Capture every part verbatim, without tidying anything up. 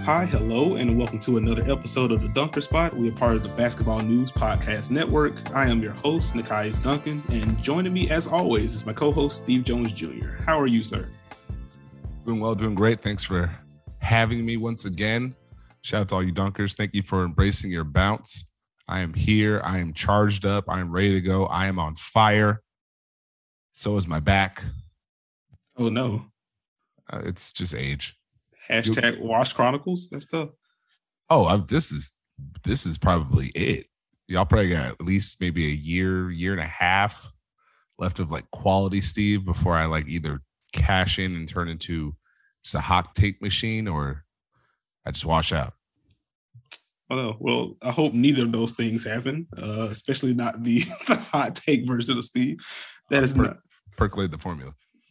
Hi, hello, and welcome to another episode of The Dunker Spot. We are part of the Basketball News Podcast Network. I am your host, Nekias Duncan, and joining me, as always, is my co-host, Steve Jones Junior How are you, sir? Doing well, doing great. Thanks for having me once again. Shout out to all you Dunkers. Thank you for embracing your bounce. I am here. I am charged up. I am ready to go. I am on fire. So is my back. Oh, no. Uh, it's just age. Hashtag Wash Chronicles. That's tough. Oh, I, this is this is probably it. Y'all probably got at least maybe a year, year and a half left of like quality Steve before I like either cash in and turn into just a hot take machine or I just wash out. Oh, no. Well, I hope neither of those things happen, uh, especially not the, the hot take version of Steve. That is per- not percolate the formula.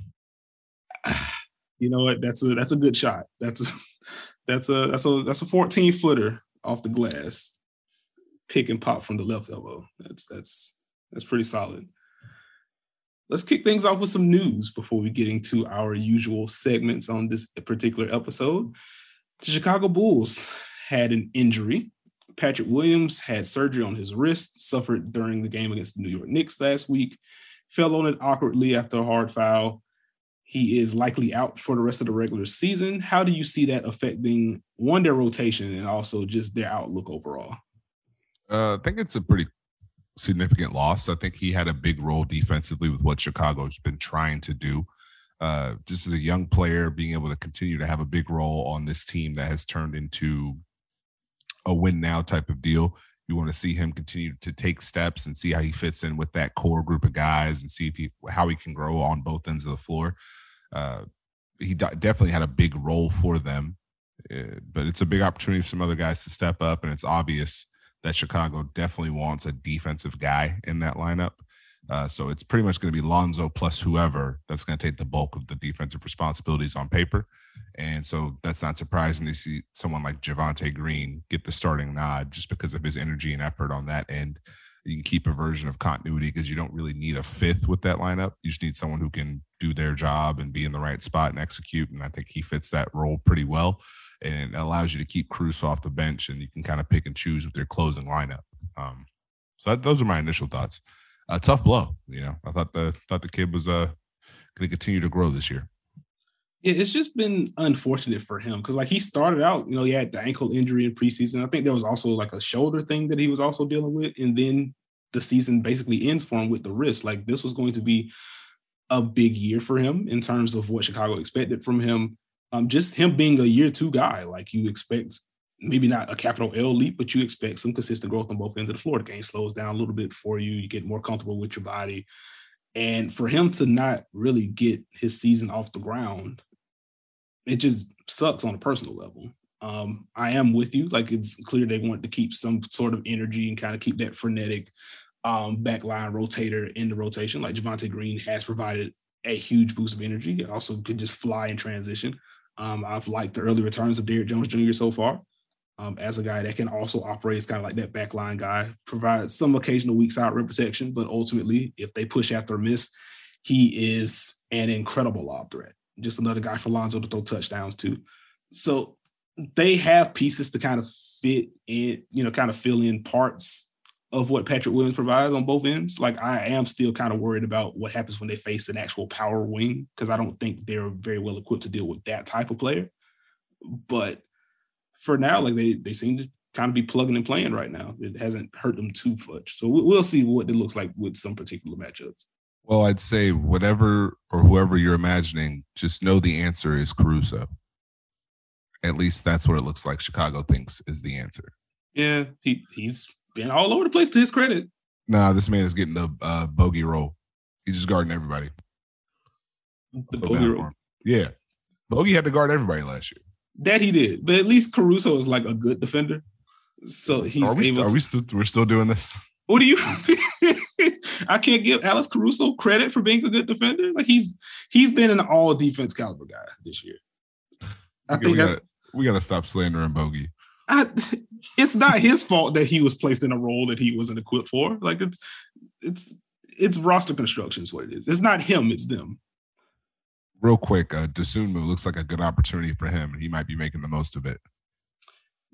You know what? That's a that's a good shot. That's a that's a that's a that's a fourteen footer off the glass, pick and pop from the left elbow. That's that's that's pretty solid. Let's kick things off with some news before we get into our usual segments on this particular episode. The Chicago Bulls had an injury. Patrick Williams had surgery on his wrist, suffered during the game against the New York Knicks last week, fell on it awkwardly after a hard foul. He is likely out for the rest of the regular season. How do you see that affecting, one, their rotation and also just their outlook overall? Uh, I think it's a pretty significant loss. I think he had a big role defensively with what Chicago's been trying to do. Uh, just as a young player, being able to continue to have a big role on this team that has turned into a win now type of deal. You want to see him continue to take steps and see how he fits in with that core group of guys and see if he, how he can grow on both ends of the floor. Uh, he d- definitely had a big role for them, uh, but it's a big opportunity for some other guys to step up. And it's obvious that Chicago definitely wants a defensive guy in that lineup. Uh, so it's pretty much going to be Lonzo plus whoever that's going to take the bulk of the defensive responsibilities on paper. And so that's not surprising to see someone like Javonte Green get the starting nod just because of his energy and effort on that end. You can keep a version of continuity because you don't really need a fifth with that lineup. You just need someone who can do their job and be in the right spot and execute. And I think he fits that role pretty well. And it allows you to keep Caruso off the bench and you can kind of pick and choose with your closing lineup. Um, so that, those are my initial thoughts. A tough blow, you know. I thought the thought the kid was uh, going to continue to grow this year. Yeah, it's just been unfortunate for him because, like, he started out, you know, he had the ankle injury in preseason. I think there was also like a shoulder thing that he was also dealing with, and then the season basically ends for him with the wrist. Like, this was going to be a big year for him in terms of what Chicago expected from him. Um, just him being a year two guy, like you expect. Maybe not a capital L leap, but you expect some consistent growth on both ends of the floor. The game slows down a little bit for you. You get more comfortable with your body. And for him to not really get his season off the ground, it just sucks on a personal level. Um, I am with you. Like, it's clear they want to keep some sort of energy and kind of keep that frenetic um, backline rotator in the rotation. Like Javonte Green has provided a huge boost of energy. It also could just fly in transition. Um, I've liked the early returns of Derrick Jones Junior so far. Um, as a guy that can also operate as kind of like that backline guy, provide some occasional weak side rim protection, but ultimately, if they push after a miss, he is an incredible lob threat. Just another guy for Lonzo to throw touchdowns to. So they have pieces to kind of fit in, you know, kind of fill in parts of what Patrick Williams provides on both ends. Like, I am still kind of worried about what happens when they face an actual power wing, because I don't think they're very well equipped to deal with that type of player. But for now, like they they seem to kind of be plugging and playing right now. It hasn't hurt them too much. So we'll see what it looks like with some particular matchups. Well, I'd say whatever or whoever you're imagining, just know the answer is Caruso. At least that's what it looks like Chicago thinks is the answer. Yeah, he, he's been all over the place to his credit. Nah, this man is getting a uh, bogey role. He's just guarding everybody. The bogey role. Yeah. Bogey had to guard everybody last year. That he did, but at least Caruso is like a good defender. So he's are we able st- to. Are we still? We're still doing this. What do you? I can't give Alex Caruso credit for being a good defender. Like he's he's been an all defense caliber guy this year. I okay, think we that's. Gotta, we got to stop slandering Bogey. I, it's not his fault that he was placed in a role that he wasn't equipped for. Like it's it's it's roster construction is what it is. It's not him. It's them. Real quick, uh, Dosunmu looks like a good opportunity for him, and he might be making the most of it.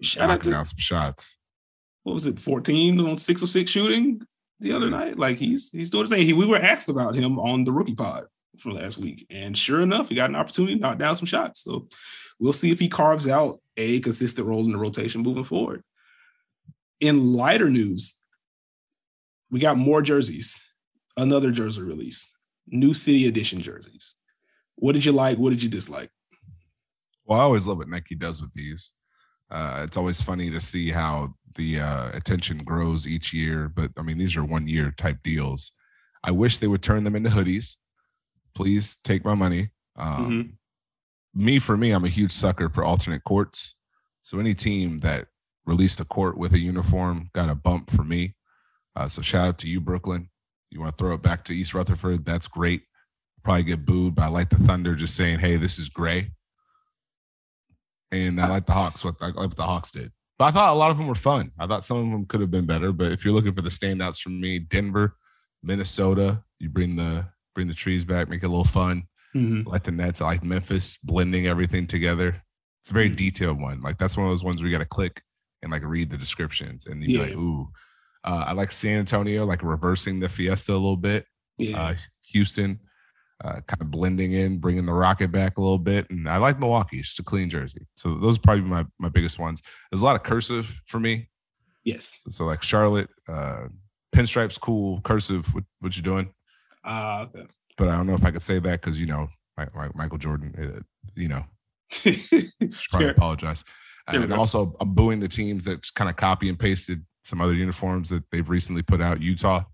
Shout out knocking to down some shots. What was it, fourteen on six of six shooting the other night? Like he's he's doing the thing. He, we were asked about him on the rookie pod from last week, and sure enough, he got an opportunity to knock down some shots. So we'll see if he carves out a consistent role in the rotation moving forward. In lighter news, we got more jerseys, another jersey release, new city edition jerseys. What did you like? What did you dislike? Well, I always love what Nike does with these. Uh, it's always funny to see how the uh, attention grows each year. But, I mean, these are one-year type deals. I wish they would turn them into hoodies. Please take my money. Um, mm-hmm. Me, for me, I'm a huge sucker for alternate courts. So any team that released a court with a uniform got a bump for me. Uh, so shout out to you, Brooklyn. You want to throw it back to East Rutherford? That's great. Probably get booed, but I like the Thunder just saying, hey, this is gray. And I like the Hawks, what I like what the Hawks did. But I thought a lot of them were fun. I thought some of them could have been better. But if you're looking for the standouts from me, Denver, Minnesota, you bring the bring the trees back, make it a little fun. Mm-hmm. I like the Nets. I like Memphis, blending everything together. It's a very mm-hmm. detailed one. Like that's one of those ones where you got to click and like read the descriptions, and you'd be yeah. like, ooh. Uh, I like San Antonio, like reversing the Fiesta a little bit. Yeah. Uh, Houston, uh, kind of blending in, bringing the Rocket back a little bit. And I like Milwaukee. It's just a clean jersey. So those are probably my, my biggest ones. There's a lot of cursive for me. Yes. So, so like Charlotte, uh, pinstripes, cool. Cursive, what, what you doing? Uh, okay. But I don't know if I could say that because, you know, my, my, Michael Jordan, uh, you know, should probably apologize. And also, I'm booing the teams that kind of copy and pasted some other uniforms that they've recently put out. Utah.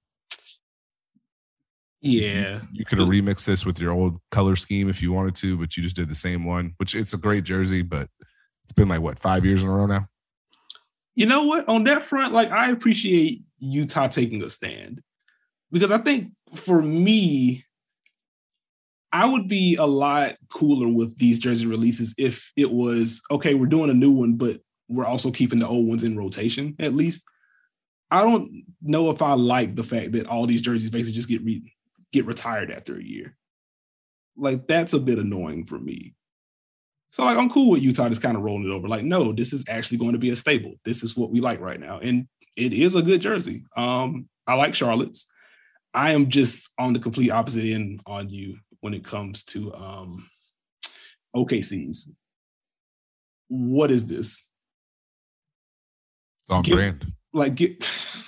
Yeah. You, you could have remixed this with your old color scheme if you wanted to, but you just did the same one, which it's a great jersey, but it's been like, what, five years in a row now? You know what? On that front, like, I appreciate Utah taking a stand because I think for me, I would be a lot cooler with these jersey releases if it was, okay, we're doing a new one, but we're also keeping the old ones in rotation, at least. I don't know if I like the fact that all these jerseys basically just get re- get retired after a year. Like, that's a bit annoying for me. So, like, I'm cool with Utah just kind of rolling it over. Like, no, this is actually going to be a staple. This is what we like right now. And it is a good jersey. Um, I like Charlotte's. I am just on the complete opposite end on you when it comes to um, O K C's. What is this? On give, brand. Like, get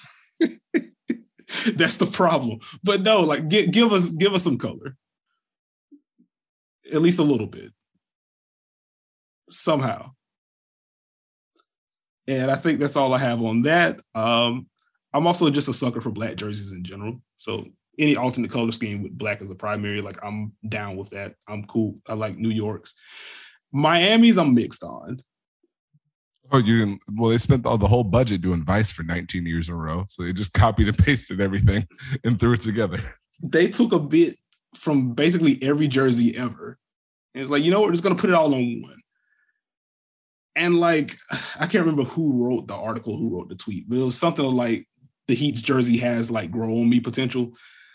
that's the problem. But no, like, get, give us give us some color. At least a little bit. Somehow. And I think that's all I have on that. Um, I'm also just a sucker for black jerseys in general. So any alternate color scheme with black as a primary, like, I'm down with that. I'm cool. I like New York's. Miami's I'm mixed on. Oh, you didn't? Well, they spent all the whole budget doing Vice for nineteen years in a row. So they just copied and pasted everything and threw it together. They took a bit from basically every jersey ever. And it's like, you know what? We're just going to put it all on one. And like, I can't remember who wrote the article, who wrote the tweet, but it was something like the Heat's jersey has like grow on me potential.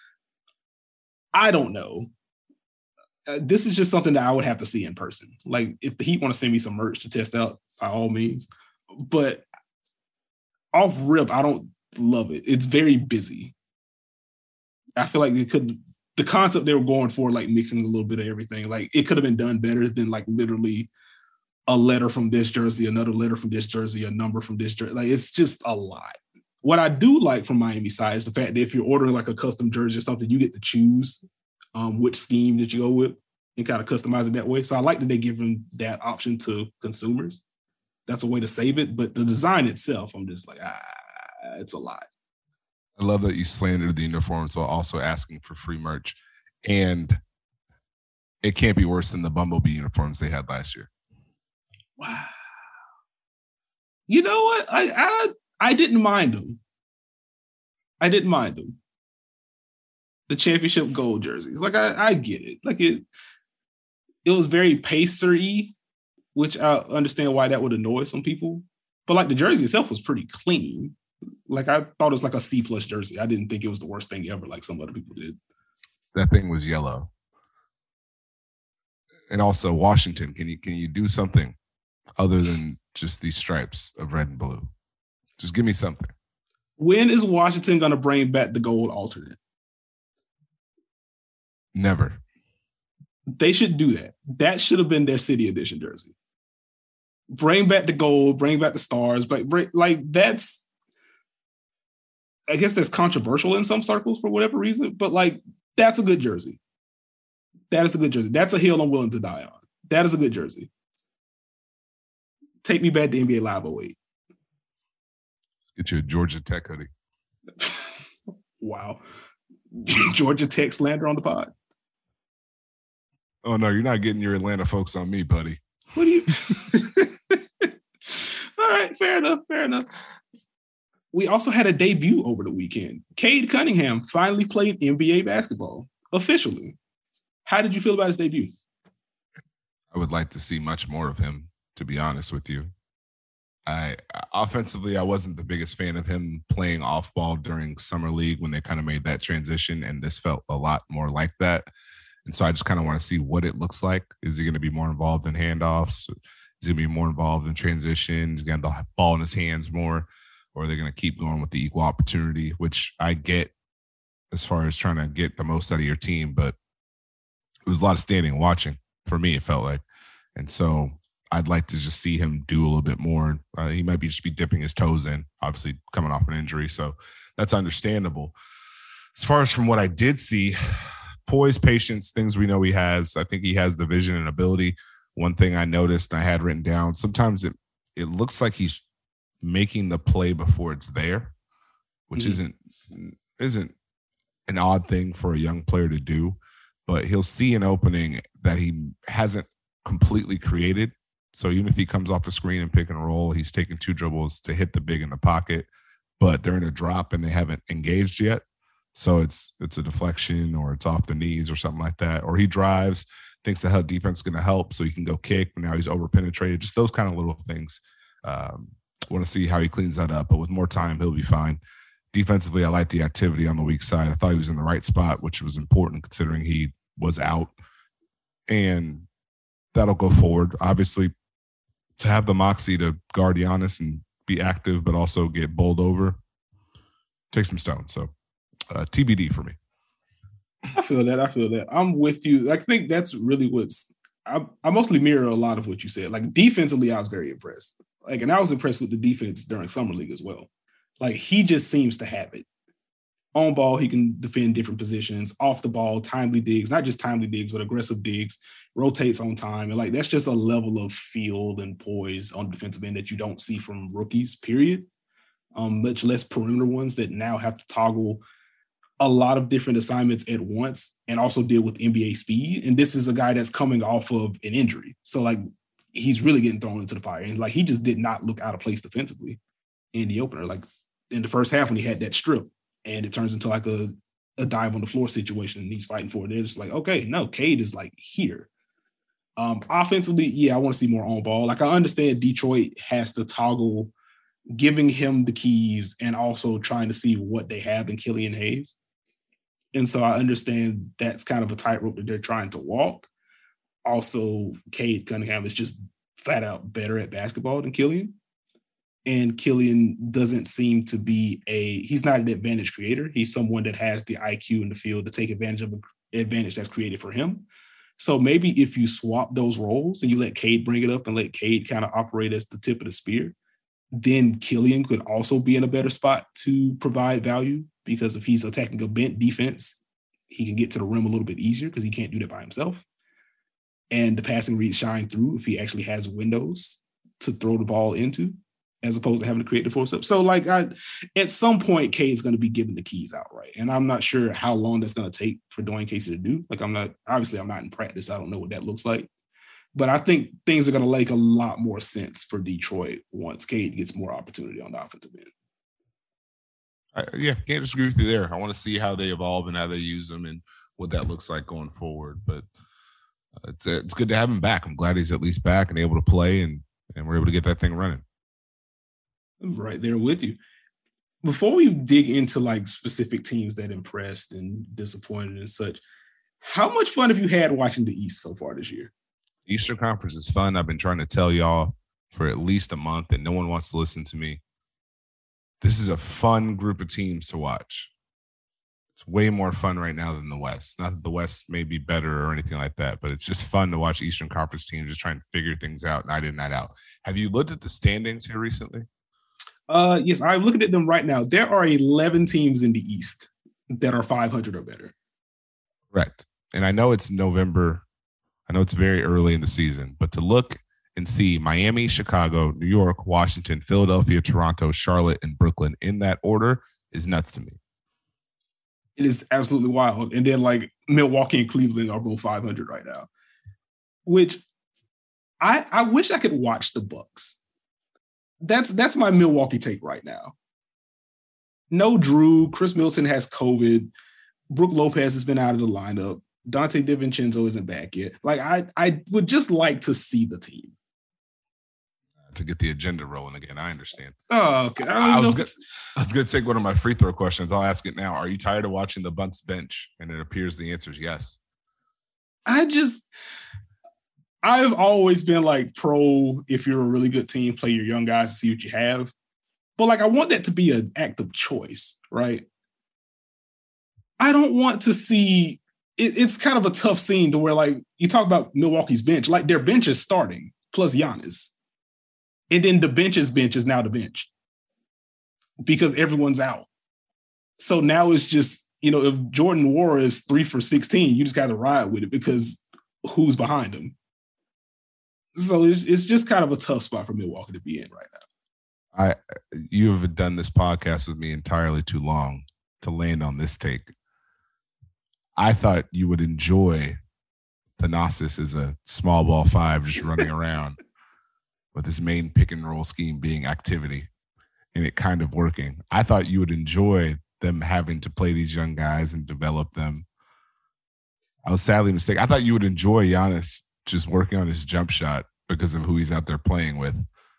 I don't know. Uh, this is just something that I would have to see in person. Like, if the Heat want to send me some merch to test out, by all means. But off rip, I don't love it. It's very busy. I feel like it could, the concept they were going for, like mixing a little bit of everything, like it could have been done better than like literally a letter from this jersey, another letter from this jersey, a number from this jersey. Like, it's just a lot. What I do like from Miami side is the fact that if you're ordering like a custom jersey or something, you get to choose um, which scheme that you go with and kind of customize it that way. So I like that they give them that option to consumers. That's a way to save it. But the design itself, I'm just like, ah, it's a lot. I love that you slandered the uniforms while also asking for free merch. And it can't be worse than the Bumblebee uniforms they had last year. Wow. You know what? I I, I didn't mind them. I didn't mind them. The championship gold jerseys. Like, I, I get it. Like, it, it was very Pacer-y, which I understand why that would annoy some people. But like, the jersey itself was pretty clean. Like, I thought it was like a C plus jersey. I didn't think it was the worst thing ever, like some other people did. That thing was yellow. And also, Washington, can you can you do something other than just these stripes of red and blue. Just give me something. When is Washington going to bring back the gold alternate? Never. They should do that. That should have been their city edition jersey. Bring back the gold, bring back the stars, but bring, like that's, I guess that's controversial in some circles for whatever reason, but like that's a good jersey. That is a good jersey. That's a hill I'm willing to die on. That is a good jersey. Take me back to N B A Live oh eight. Get you a Georgia Tech hoodie. Wow. Georgia Tech slander on the pod. Oh, no, you're not getting your Atlanta folks on me, buddy. What do you? All right, fair enough, fair enough. We also had a debut over the weekend. Cade Cunningham finally played N B A basketball officially. How did you feel about his debut? I would like to see much more of him, to be honest with you. I offensively, I wasn't the biggest fan of him playing off ball during summer league when they kind of made that transition, and this felt a lot more like that. And so I just kind of want to see what it looks like. Is he going to be more involved in handoffs? Is he going to be more involved in transitions? Is he going to have the ball in his hands more? Or are they going to keep going with the equal opportunity, which I get as far as trying to get the most out of your team. But it was a lot of standing and watching for me, it felt like. And so I'd like to just see him do a little bit more. Uh, he might be just be dipping his toes in, obviously coming off an injury. So that's understandable. As far as from what I did see, poise, patience, things we know he has. I think he has the vision and ability. One thing I noticed and I had written down, sometimes it it looks like he's making the play before it's there, which mm-hmm. isn't isn't an odd thing for a young player to do, but he'll see an opening that he hasn't completely created. So even if he comes off the screen and pick and roll, he's taking two dribbles to hit the big in the pocket, but they're in a drop and they haven't engaged yet. So it's it's a deflection or it's off the knees or something like that. Or he drives, thinks the help defense is going to help so he can go kick, but now he's over-penetrated. Just those kind of little things. Um, want to see how he cleans that up. But with more time, he'll be fine. Defensively, I like the activity on the weak side. I thought he was in the right spot, which was important considering he was out. And that'll go forward. Obviously, to have the moxie to guard Giannis and be active but also get bowled over, take some stones. So, Uh, T B D for me. I feel that. I feel that. I'm with you. I think that's really what's. I, I mostly mirror a lot of what you said. Like defensively, I was very impressed. Like, and I was impressed with the defense during summer league as well. Like he just seems to have it. On ball, he can defend different positions. Off the ball, timely digs, not just timely digs, but aggressive digs. Rotates on time, and like that's just a level of feel and poise on the defensive end that you don't see from rookies. Period. Um, much less perimeter ones that now have to toggle a lot of different assignments at once and also deal with N B A speed. And this is a guy that's coming off of an injury. So like he's really getting thrown into the fire. And like he just did not look out of place defensively in the opener. Like in the first half when he had that strip and it turns into like a, a dive on the floor situation and he's fighting for it. They're just like, okay, no, Cade is like here. Um, offensively, yeah, I want to see more on ball. Like I understand Detroit has to toggle giving him the keys and also trying to see what they have in Killian Hayes. And so I understand that's kind of a tightrope that they're trying to walk. Also, Cade Cunningham is just flat out better at basketball than Killian. And Killian doesn't seem to be a, he's not an advantage creator. He's someone that has the I Q in the field to take advantage of an advantage that's created for him. So maybe if you swap those roles and you let Cade bring it up and let Cade kind of operate as the tip of the spear, then Killian could also be in a better spot to provide value because if he's attacking a bent defense, he can get to the rim a little bit easier because he can't do that by himself. And the passing reads shine through if he actually has windows to throw the ball into as opposed to having to create the force up. So like I, at some point, Cade's going to be given the keys outright. And I'm not sure how long that's going to take for Dwayne Casey to do. Like I'm not, obviously I'm not in practice. I don't know what that looks like. But I think things are going to make a lot more sense for Detroit once Cade gets more opportunity on the offensive end. Uh, yeah, can't disagree with you there. I want to see how they evolve and how they use them and what that looks like going forward. But uh, it's uh, it's good to have him back. I'm glad he's at least back and able to play, and and we're able to get that thing running. I'm right there with you. Before we dig into like specific teams that impressed and disappointed and such, how much fun have you had watching the East so far this year? Eastern Conference is fun. I've been trying to tell y'all for at least a month and no one wants to listen to me. This is a fun group of teams to watch. It's way more fun right now than the West. Not that the West may be better or anything like that, but it's just fun to watch Eastern Conference teams just trying to figure things out night in, night out. Have you looked at the standings here recently? Uh, yes, I'm looking at them right now. There are eleven teams in the East that are five hundred or better. Correct. And I know it's November. I know it's very early in the season, but to look and see Miami, Chicago, New York, Washington, Philadelphia, Toronto, Charlotte, and Brooklyn in that order is nuts to me. It is absolutely wild. And then like Milwaukee and Cleveland are both five hundred right now, which I I wish I could watch the Bucks. That's that's my Milwaukee take right now. No Drew. Chris Middleton has COVID. Brook Lopez has been out of the lineup. Dante DiVincenzo isn't back yet. Like I I would just like to see the team. To get the agenda rolling again. I understand. Oh, okay. I, I was good. I was going to take one of my free throw questions. I'll ask it now. Are you tired of watching the Bucks bench? And it appears the answer is yes. I just, I've always been like pro, if you're a really good team, play your young guys, see what you have. But like, I want that to be an act of choice, right? I don't want to see, it, it's kind of a tough scene to where like, you talk about Milwaukee's bench, like their bench is starting, plus Giannis. And then the bench's bench is now the bench because everyone's out. So now it's just, you know, if Jordan Nwora is three for sixteen, you just got to ride with it because who's behind him? So it's, it's just kind of a tough spot for Milwaukee to be in right now. I, you have done this podcast with me entirely too long to land on this take. I thought you would enjoy Thanasis as a small ball five just running around. With his main pick and roll scheme being activity and it kind of working. I thought you would enjoy them having to play these young guys and develop them. I was sadly mistaken. I thought you would enjoy Giannis just working on his jump shot because of who he's out there playing with.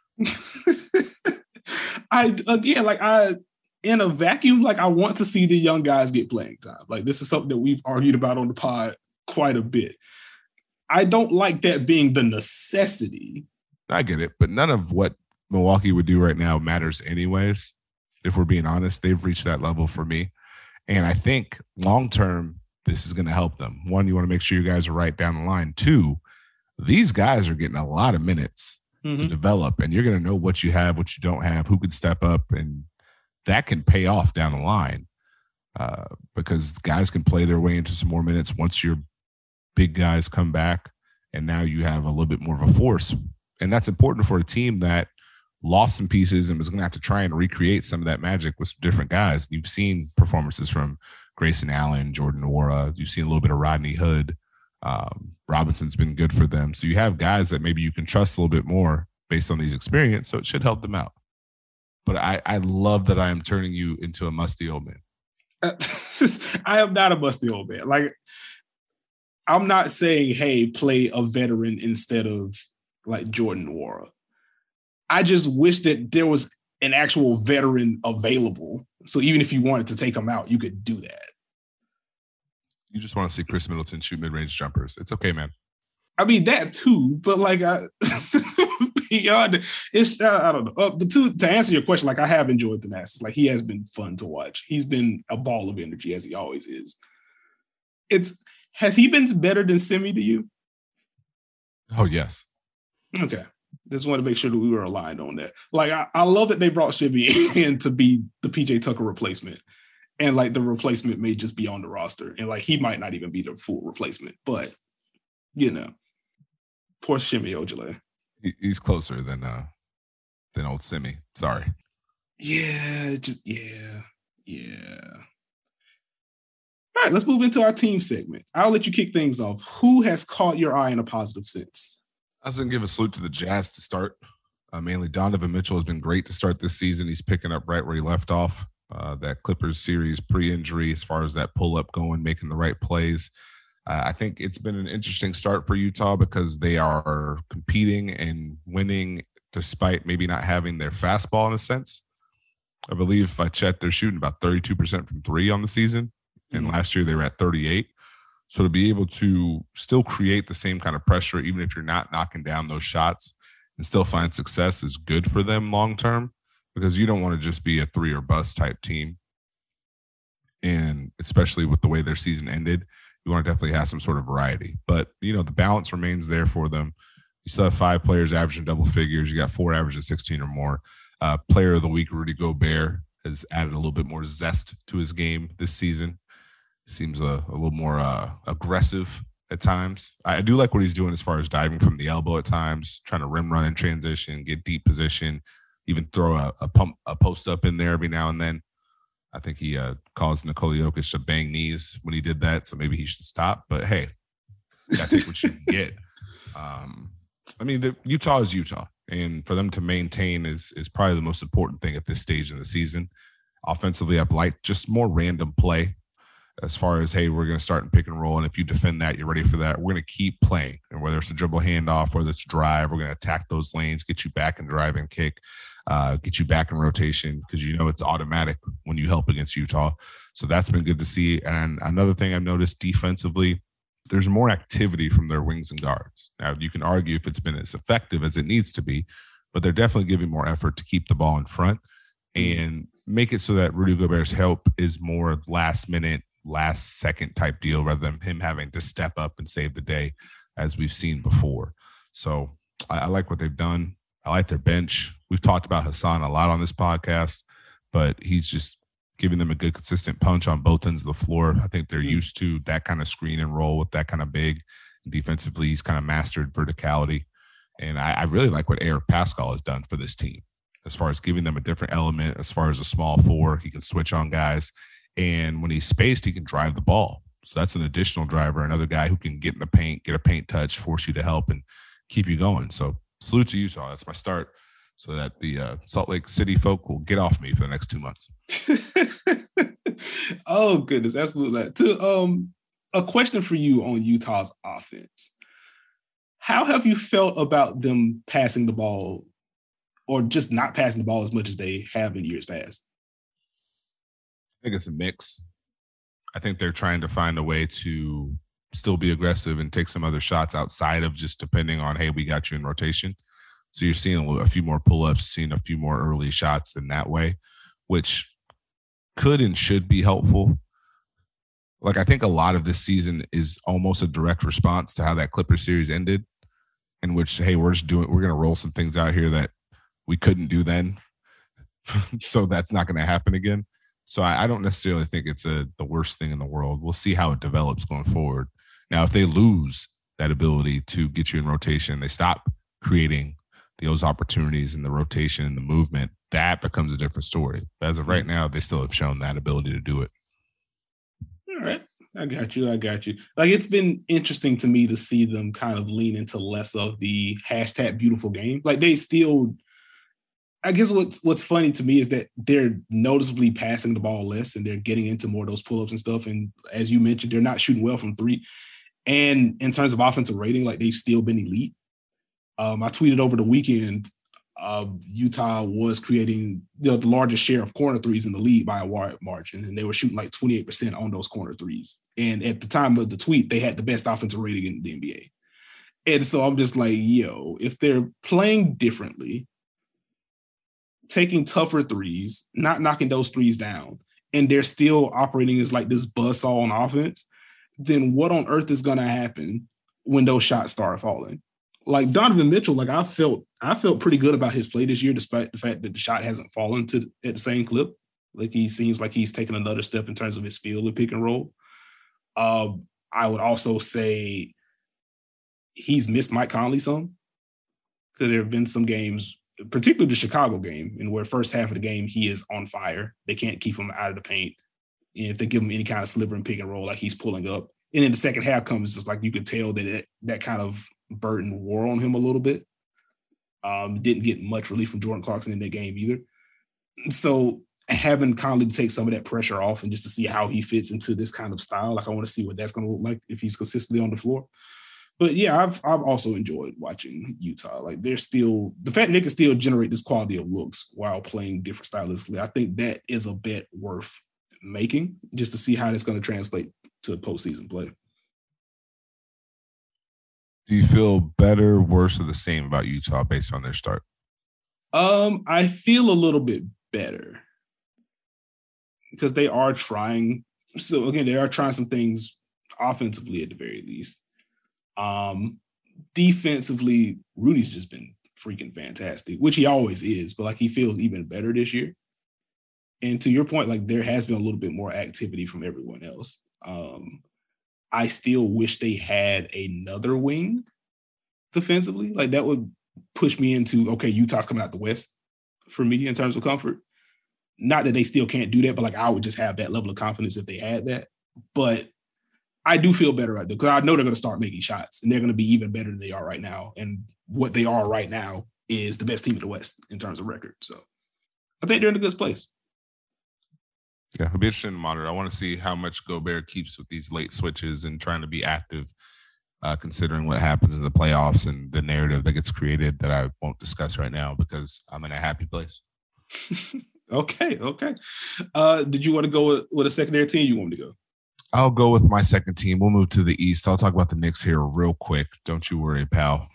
I, again, like I, in a vacuum, like I want to see the young guys get playing time. Like this is something that we've argued about on the pod quite a bit. I don't like that being the necessity. I get it, but none of what Milwaukee would do right now matters anyways. If we're being honest, they've reached that level for me. And I think long-term, this is going to help them. One, you want to make sure you guys are right down the line. Two, these guys are getting a lot of minutes mm-hmm. to develop, and you're going to know what you have, what you don't have, who could step up, and that can pay off down the line uh, because guys can play their way into some more minutes once your big guys come back, and now you have a little bit more of a force. And that's important for a team that lost some pieces and was going to have to try and recreate some of that magic with some different guys. You've seen performances from Grayson Allen, Jordan Nwora. You've seen a little bit of Rodney Hood. Um, Robinson's been good for them. So you have guys that maybe you can trust a little bit more based on these experience. So it should help them out. But I, I love that I am turning you into a musty old man. I am not a musty old man. Like, I'm not saying, hey, play a veteran instead of like Jordan Nwora. I just wish that there was an actual veteran available. So even if you wanted to take him out, you could do that. You just want to see Chris Middleton shoot mid-range jumpers. It's okay, man. I mean, that too, but like, I, beyond it's, I don't know. Uh, but to, to answer your question, like I have enjoyed Thanasis. Like he has been fun to watch. He's been a ball of energy as he always is. It's, has he been better than Semi to you? Oh, yes. Okay. Just want to make sure that we were aligned on that. Like, I, I love that they brought Shibby in to be the P J Tucker replacement. And like the replacement may just be on the roster. And like, he might not even be the full replacement, but you know, poor Shimmy Ojale. He's closer than, uh, than old Simi. Sorry. Yeah. Just, yeah. Yeah. All right. Let's move into our team segment. I'll let you kick things off. Who has caught your eye in a positive sense? I was going to give a salute to the Jazz to start. Uh, mainly Donovan Mitchell has been great to start this season. He's picking up right where he left off. Uh, that Clippers series pre-injury, as far as that pull-up going, making the right plays. Uh, I think it's been an interesting start for Utah because they are competing and winning despite maybe not having their fastball in a sense. I believe if I checked, they're shooting about thirty-two percent from three on the season. And mm-hmm. last year they were at thirty-eight. So to be able to still create the same kind of pressure, even if you're not knocking down those shots, and still find success is good for them long term, because you don't want to just be a three or bust type team. And especially with the way their season ended, you want to definitely have some sort of variety. But, you know, the balance remains there for them. You still have five players averaging double figures. You got four averaging sixteen or more. Uh, player of the week, Rudy Gobert, has added a little bit more zest to his game this season. Seems a, a little more uh, aggressive at times. I do like what he's doing as far as diving from the elbow at times, trying to rim run in transition, get deep position, even throw a, a pump, a post up in there every now and then. I think he uh, caused Nikola Jokic to bang knees when he did that, so maybe he should stop. But hey, you gotta take what you can get. Um, I mean, the, Utah is Utah, and for them to maintain is is probably the most important thing at this stage in the season. Offensively, I've liked just more random play. As far as, hey, we're going to start in pick and roll, and if you defend that, you're ready for that. We're going to keep playing, and whether it's a dribble handoff, whether it's drive, we're going to attack those lanes, get you back and drive and kick, uh, get you back in rotation, because you know it's automatic when you help against Utah. So that's been good to see. And another thing I've noticed defensively, there's more activity from their wings and guards. Now, you can argue if it's been as effective as it needs to be, but they're definitely giving more effort to keep the ball in front and make it so that Rudy Gobert's help is more last minute, last second type deal rather than him having to step up and save the day as we've seen before. So I, I like what they've done. I like their bench. We've talked about Hassan a lot on this podcast, but he's just giving them a good consistent punch on both ends of the floor. I think they're used to that kind of screen and roll with that kind of big. Defensively, he's kind of mastered verticality. And I, I really like what Eric Pascal has done for this team as far as giving them a different element, as far as a small four. He can switch on guys. And when he's spaced, he can drive the ball. So that's an additional driver, another guy who can get in the paint, get a paint touch, force you to help, and keep you going. So salute to Utah. That's my start, so that the uh, Salt Lake City folk will get off me for the next two months. Oh, goodness. Absolutely. To, um, a question for you on Utah's offense. How have you felt about them passing the ball, or just not passing the ball as much as they have in years past? I think it's a mix. I think they're trying to find a way to still be aggressive and take some other shots outside of just depending on, hey, we got you in rotation. So you're seeing a, little, a few more pull-ups, seeing a few more early shots in that way, which could and should be helpful. Like, I think a lot of this season is almost a direct response to how that Clipper series ended, in which, hey, we're just doing, we're going to roll some things out here that we couldn't do then. So that's not going to happen again. So I, I don't necessarily think it's a the worst thing in the world. We'll see how it develops going forward. Now, if they lose that ability to get you in rotation, they stop creating those opportunities in the rotation and the movement, that becomes a different story. But as of right now, they still have shown that ability to do it. All right. I got you. I got you. Like, it's been interesting to me to see them kind of lean into less of the hashtag beautiful game. Like, they still, I guess what's what's funny to me is that they're noticeably passing the ball less, and they're getting into more of those pull-ups and stuff. And as you mentioned, they're not shooting well from three. And in terms of offensive rating, like, they've still been elite. Um, I tweeted over the weekend, uh, Utah was creating you know, the largest share of corner threes in the league by a wide margin, and they were shooting like twenty-eight percent on those corner threes. And at the time of the tweet, they had the best offensive rating in the N B A. And so I'm just like, yo, if they're playing differently, taking tougher threes, not knocking those threes down, and they're still operating as like this buzzsaw on offense, then what on earth is going to happen when those shots start falling? Like Donovan Mitchell, like I felt, I felt pretty good about his play this year, despite the fact that the shot hasn't fallen to at the same clip. Like, he seems like he's taken another step in terms of his feel of pick and roll. Um, I would also say he's missed Mike Conley some, because there have been some games, particularly the Chicago game, in where first half of the game he is on fire. They can't keep him out of the paint. And if they give him any kind of sliver and pick and roll, like, he's pulling up. And then the second half comes, just like you could tell that it, that kind of burden wore on him a little bit. Um, didn't get much relief from Jordan Clarkson in that game either. So having Conley take some of that pressure off, and just to see how he fits into this kind of style, like, I want to see what that's going to look like if he's consistently on the floor. But yeah, I've I've also enjoyed watching Utah. Like, they're still, the fact that they can still generate this quality of looks while playing different stylistically, I think that is a bet worth making, just to see how that's going to translate to postseason play. Do you feel better, worse, or the same about Utah based on their start? Um, I feel a little bit better because they are trying. So again, they are trying some things offensively at the very least. Um, defensively, Rudy's just been freaking fantastic, which he always is, but like he feels even better this year. And to your point, like there has been a little bit more activity from everyone else. Um, I still wish they had another wing defensively. Like that would push me into, okay, Utah's coming out the West for me in terms of comfort. Not that they still can't do that, but like I would just have that level of confidence if they had that. But I do feel better right there because I know they're going to start making shots and they're going to be even better than they are right now. And what they are right now is the best team in the West in terms of record. So I think they're in a good place. Yeah, it'll be interesting to monitor. I want to see how much Gobert keeps with these late switches and trying to be active, uh, considering what happens in the playoffs and the narrative that gets created that I won't discuss right now because I'm in a happy place. okay, okay. Uh, did you want to go with, with a secondary team you want me to go? I'll go with my second team. We'll move to the East. I'll talk about the Knicks here real quick. Don't you worry, pal.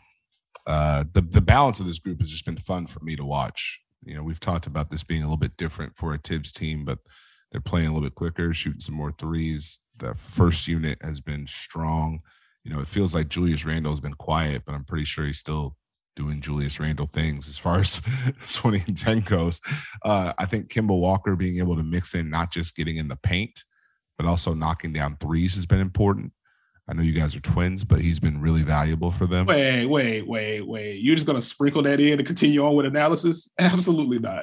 Uh, the, the balance of this group has just been fun for me to watch. You know, we've talked about this being a little bit different for a Tibbs team, but they're playing a little bit quicker, shooting some more threes. The first unit has been strong. You know, it feels like Julius Randle has been quiet, but I'm pretty sure he's still doing Julius Randle things as far as twenty and ten goes. Uh, I think Kemba Walker being able to mix in, not just getting in the paint, but also knocking down threes has been important. I know you guys are twins, but he's been really valuable for them. Wait, wait, wait, wait. You're just going to sprinkle that in and continue on with analysis? Absolutely not.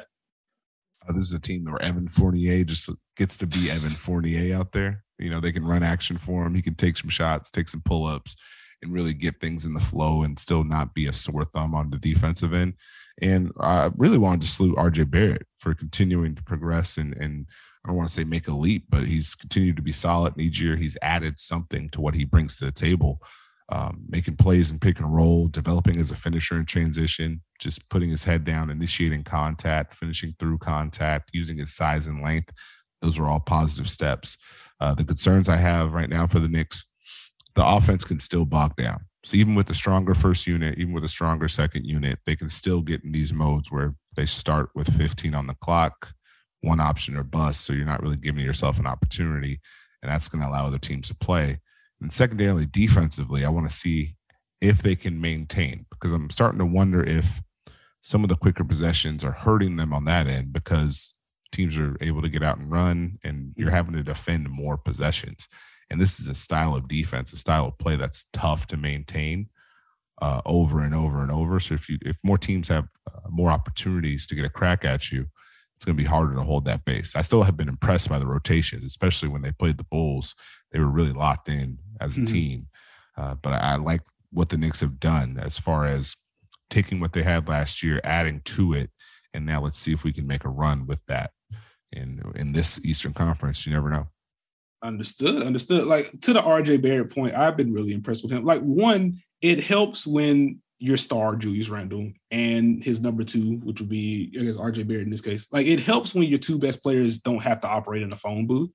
Uh, this is a team where Evan Fournier just gets to be Evan Fournier out there. You know, they can run action for him. He can take some shots, take some pull-ups, and really get things in the flow and still not be a sore thumb on the defensive end. And I really wanted to salute R J Barrett for continuing to progress and, and I don't want to say make a leap, but he's continued to be solid. And each year he's added something to what he brings to the table. Um, making plays and pick and roll, developing as a finisher in transition, just putting his head down, initiating contact, finishing through contact, using his size and length. Those are all positive steps. Uh, the concerns I have right now for the Knicks, the offense can still bog down. So even with the stronger first unit, even with a stronger second unit, they can still get in these modes where they start with fifteen on the clock, one option or bust. So you're not really giving yourself an opportunity, and that's going to allow other teams to play. And secondarily, defensively, I want to see if they can maintain, because I'm starting to wonder if some of the quicker possessions are hurting them on that end because teams are able to get out and run and you're having to defend more possessions. And this is a style of defense, a style of play that's tough to maintain uh, over and over and over. So if you if more teams have uh, more opportunities to get a crack at you, it's going to be harder to hold that base. I still have been impressed by the rotations, especially when they played the Bulls. They were really locked in as a mm-hmm. team. Uh, but I, I like what the Knicks have done as far as taking what they had last year, adding to it, and now let's see if we can make a run with that. In in this Eastern Conference, you never know. Understood, understood. Like, to the R J Barrett point, I've been really impressed with him. Like, one, it helps when your star, Julius Randle, and his number two, which would be, I guess, R J Barrett in this case. Like, it helps when your two best players don't have to operate in a phone booth.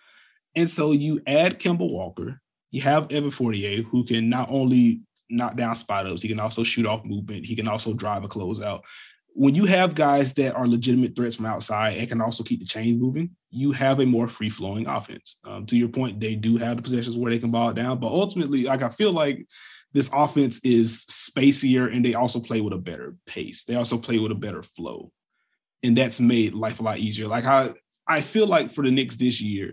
And so you add Kemba Walker, you have Evan Fournier, who can not only knock down spot-ups, he can also shoot off movement, he can also drive a closeout. When you have guys that are legitimate threats from outside and can also keep the chains moving, you have a more free-flowing offense. Um, to your point, they do have the possessions where they can ball it down, but ultimately, like, I feel like this offense is spacier and they also play with a better pace. They also play with a better flow, and that's made life a lot easier. Like, I, I feel like for the Knicks this year,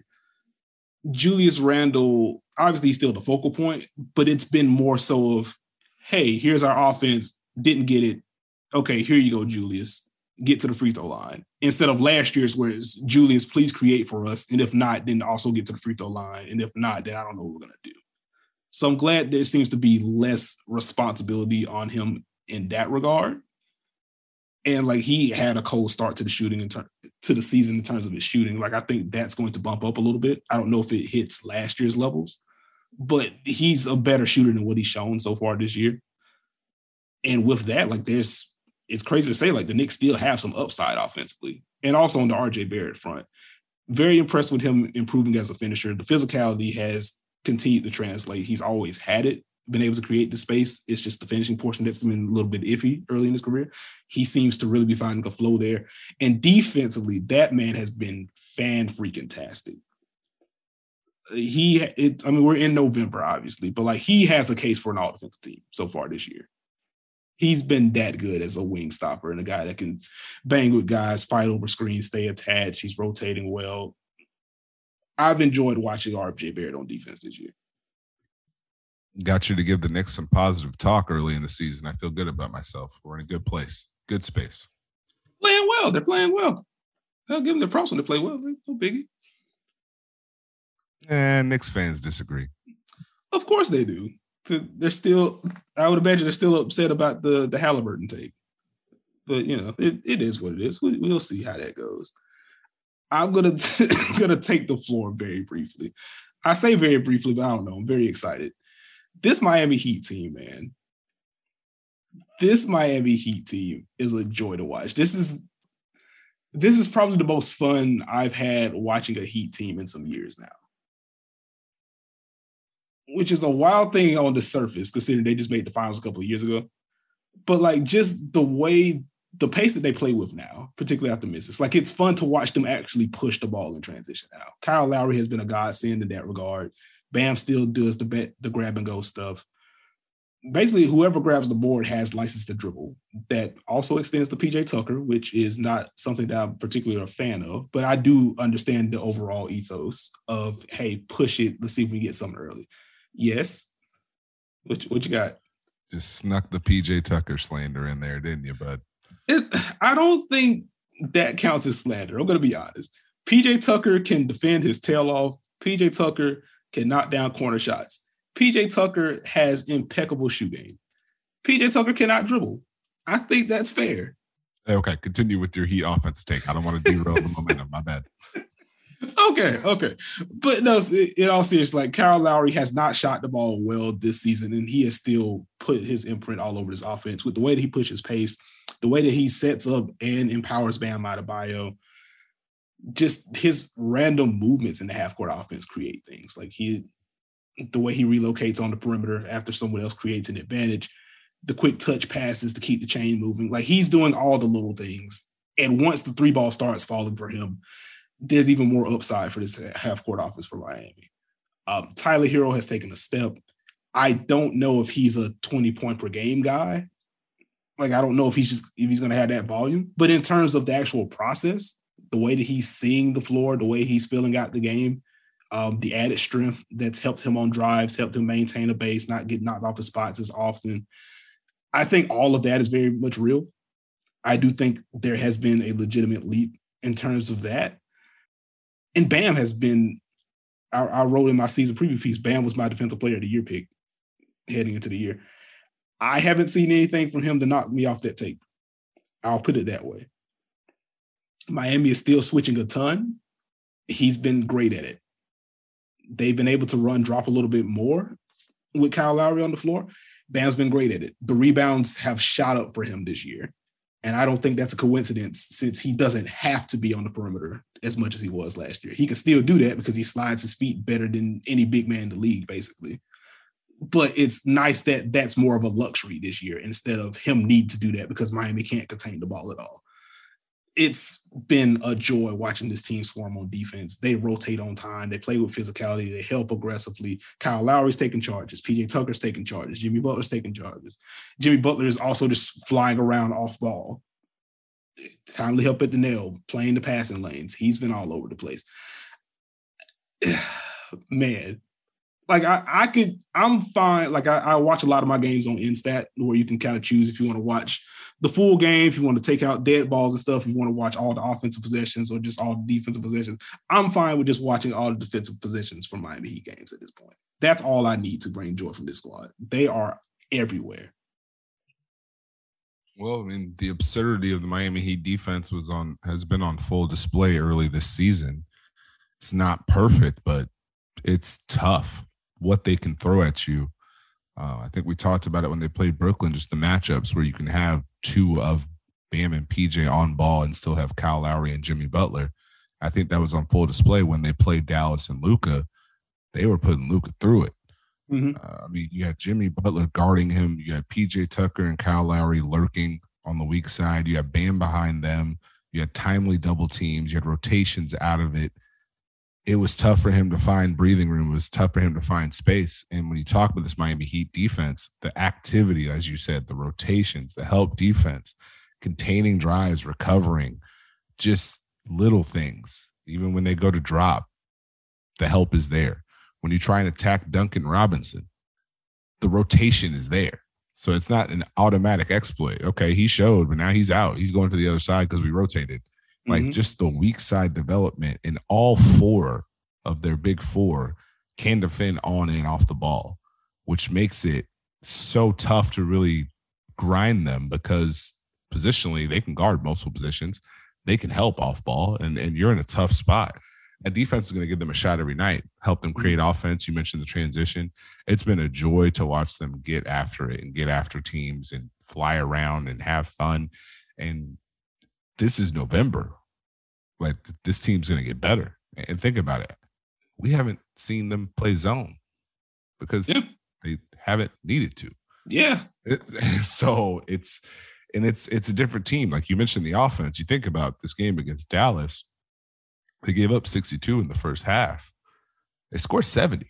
Julius Randle, obviously he's still the focal point, but it's been more so of, hey, here's our offense, didn't get it. Okay, here you go, Julius. Get to the free throw line. Instead of last year's where it's, Julius, please create for us. And if not, then also get to the free throw line. And if not, then I don't know what we're going to do. So I'm glad there seems to be less responsibility on him in that regard. And, like, he had a cold start to the shooting in ter- to the season in terms of his shooting. Like, I think that's going to bump up a little bit. I don't know if it hits last year's levels, but he's a better shooter than what he's shown so far this year. And with that, like, there's, it's crazy to say, like, the Knicks still have some upside offensively. And also on the R J Barrett front, very impressed with him improving as a finisher. The physicality has continued to translate. He's always had it, been able to create the space. It's just the finishing portion that's been a little bit iffy early in his career. He seems to really be finding a flow there. And defensively, that man has been fan-freaking-tastic. He, it, I mean, we're in November, obviously, but like he has a case for an all-defensive team so far this year. He's been that good as a wing stopper and a guy that can bang with guys, fight over screens, stay attached. He's rotating well. I've enjoyed watching R J Barrett on defense this year. Got you to give the Knicks some positive talk early in the season. I feel good about myself. We're in a good place, good space. Playing well. They're playing well. I'll give them the props when they play well. No biggie. And Knicks fans disagree. Of course they do. They're still, I would imagine they're still upset about the, the Halliburton take. But, you know, it, it is what it is. We, we'll see how that goes. I'm going to gonna take the floor very briefly. I say very briefly, but I don't know. I'm very excited. This Miami Heat team, man. This Miami Heat team is a joy to watch. This is this is probably the most fun I've had watching a Heat team in some years now. Which is a wild thing on the surface, considering they just made the finals a couple of years ago. But like just the way, the pace that they play with now, particularly after misses, like it's fun to watch them actually push the ball in transition now. Kyle Lowry has been a godsend in that regard. Bam still does the bet, the grab and go stuff. Basically, whoever grabs the board has license to dribble. That also extends to P J Tucker, which is not something that I'm particularly a fan of, but I do understand the overall ethos of, hey, push it. Let's see if we get something early. Yes. What, what you got? Just snuck the P J Tucker slander in there, didn't you, bud? It, I don't think that counts as slander. I'm going to be honest. P J Tucker can defend his tail off. P J Tucker can knock down corner shots. P J Tucker has impeccable shoe game. P J Tucker cannot dribble. I think that's fair. Okay, continue with your Heat offense take. I don't want to derail the momentum. My bad. Okay, okay. But no, in all seriousness, like Kyle Lowry has not shot the ball well this season, and he has still put his imprint all over this offense with the way that he pushes pace, the way that he sets up and empowers Bam Adebayo. Just his random movements in the half-court offense create things. Like he, the way he relocates on the perimeter after someone else creates an advantage, the quick touch passes to keep the chain moving. Like he's doing all the little things. And once the three ball starts falling for him, there's even more upside for this half-court offense for Miami. Um, Tyler Hero has taken a step. I don't know if he's a twenty-point per game guy. Like, I don't know if he's just if he's going to have that volume. But in terms of the actual process, the way that he's seeing the floor, the way he's filling out the game, um, the added strength that's helped him on drives, helped him maintain a base, not get knocked off the spots as often. I think all of that is very much real. I do think there has been a legitimate leap in terms of that. And Bam has been, I, I wrote in my season preview piece, Bam was my defensive player of the year pick heading into the year. I haven't seen anything from him to knock me off that tape. I'll put it that way. Miami is still switching a ton. He's been great at it. They've been able to run, drop a little bit more with Kyle Lowry on the floor. Bam's been great at it. The rebounds have shot up for him this year. And I don't think that's a coincidence since he doesn't have to be on the perimeter as much as he was last year. He can still do that because he slides his feet better than any big man in the league, basically. But it's nice that that's more of a luxury this year instead of him need to do that because Miami can't contain the ball at all. It's been a joy watching this team swarm on defense. They rotate on time. They play with physicality. They help aggressively. Kyle Lowry's taking charges. P J Tucker's taking charges. Jimmy Butler's taking charges. Jimmy Butler is also just flying around off ball. Timely help at the nail, playing the passing lanes. He's been all over the place. Man, like I, I could, I'm fine. Like I, I watch a lot of my games on Instat where you can kind of choose if you want to watch the full game, if you want to take out dead balls and stuff, if you want to watch all the offensive possessions or just all the defensive possessions. I'm fine with just watching all the defensive possessions from Miami Heat games at this point. That's all I need to bring joy from this squad. They are everywhere. Well, I mean, the absurdity of the Miami Heat defense was on has been on full display early this season. It's not perfect, but it's tough what they can throw at you. Uh, I think we talked about it when they played Brooklyn, just the matchups where you can have two of Bam and P J on ball and still have Kyle Lowry and Jimmy Butler. I think that was on full display when they played Dallas and Luka. They were putting Luka through it. Mm-hmm. Uh, I mean, you had Jimmy Butler guarding him. You had P J Tucker and Kyle Lowry lurking on the weak side. You had Bam behind them. You had timely double teams. You had rotations out of it. It was tough for him to find breathing room. It was tough for him to find space. And when you talk about this Miami Heat defense, the activity, as you said, the rotations, the help defense, containing drives, recovering, just little things. Even when they go to drop, the help is there. When you try and attack Duncan Robinson, the rotation is there. So it's not an automatic exploit. Okay, he showed, but now he's out. He's going to the other side because we rotated. Like mm-hmm. just the weak side development, and all four of their big four can defend on and off the ball, which makes it so tough to really grind them because positionally they can guard multiple positions. They can help off ball, and, and you're in a tough spot. And defense is going to give them a shot every night, help them create offense. You mentioned the transition. It's been a joy to watch them get after it and get after teams and fly around and have fun. And this is November. Like, this team's going to get better. And think about it. We haven't seen them play zone because yeah. they haven't needed to. Yeah. So it's, and it's, it's a different team. Like you mentioned the offense. You think about this game against Dallas. They gave up sixty-two in the first half. They scored seventy.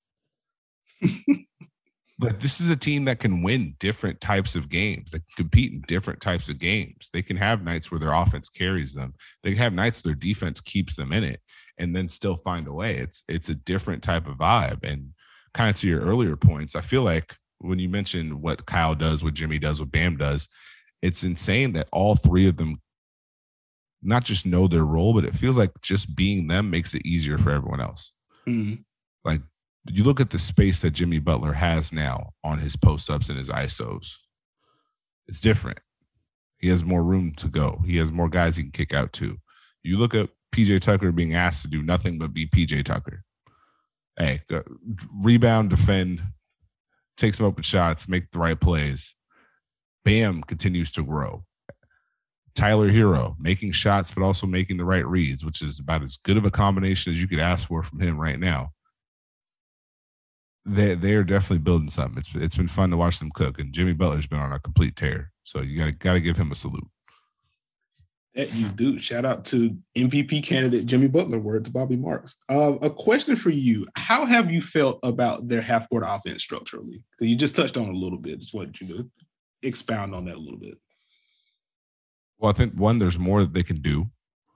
But this is a team that can win different types of games. They can compete in different types of games. They can have nights where their offense carries them. They can have nights where their defense keeps them in it and then still find a way. It's it's a different type of vibe. And kind of to your earlier points, I feel like when you mentioned what Kyle does, what Jimmy does, what Bam does, it's insane that all three of them not just know their role, but it feels like just being them makes it easier for everyone else. Mm-hmm. Like, you look at the space that Jimmy Butler has now on his post-ups and his I S Os. It's different. He has more room to go. He has more guys he can kick out to. You look at P J Tucker being asked to do nothing but be P J Tucker. Hey, go, rebound, defend, take some open shots, make the right plays. Bam continues to grow. Tyler Hero, making shots, but also making the right reads, which is about as good of a combination as you could ask for from him right now. They they are definitely building something. It's it's been fun to watch them cook, and Jimmy Butler's been on a complete tear. So you gotta gotta give him a salute. That you do. Shout out to M V P candidate Jimmy Butler. Word to Bobby Marks. Uh, a question for you: how have you felt about their half court offense structurally? So you just touched on it a little bit. Just wanted you to expound on that a little bit. Well, I think one, there's more that they can do.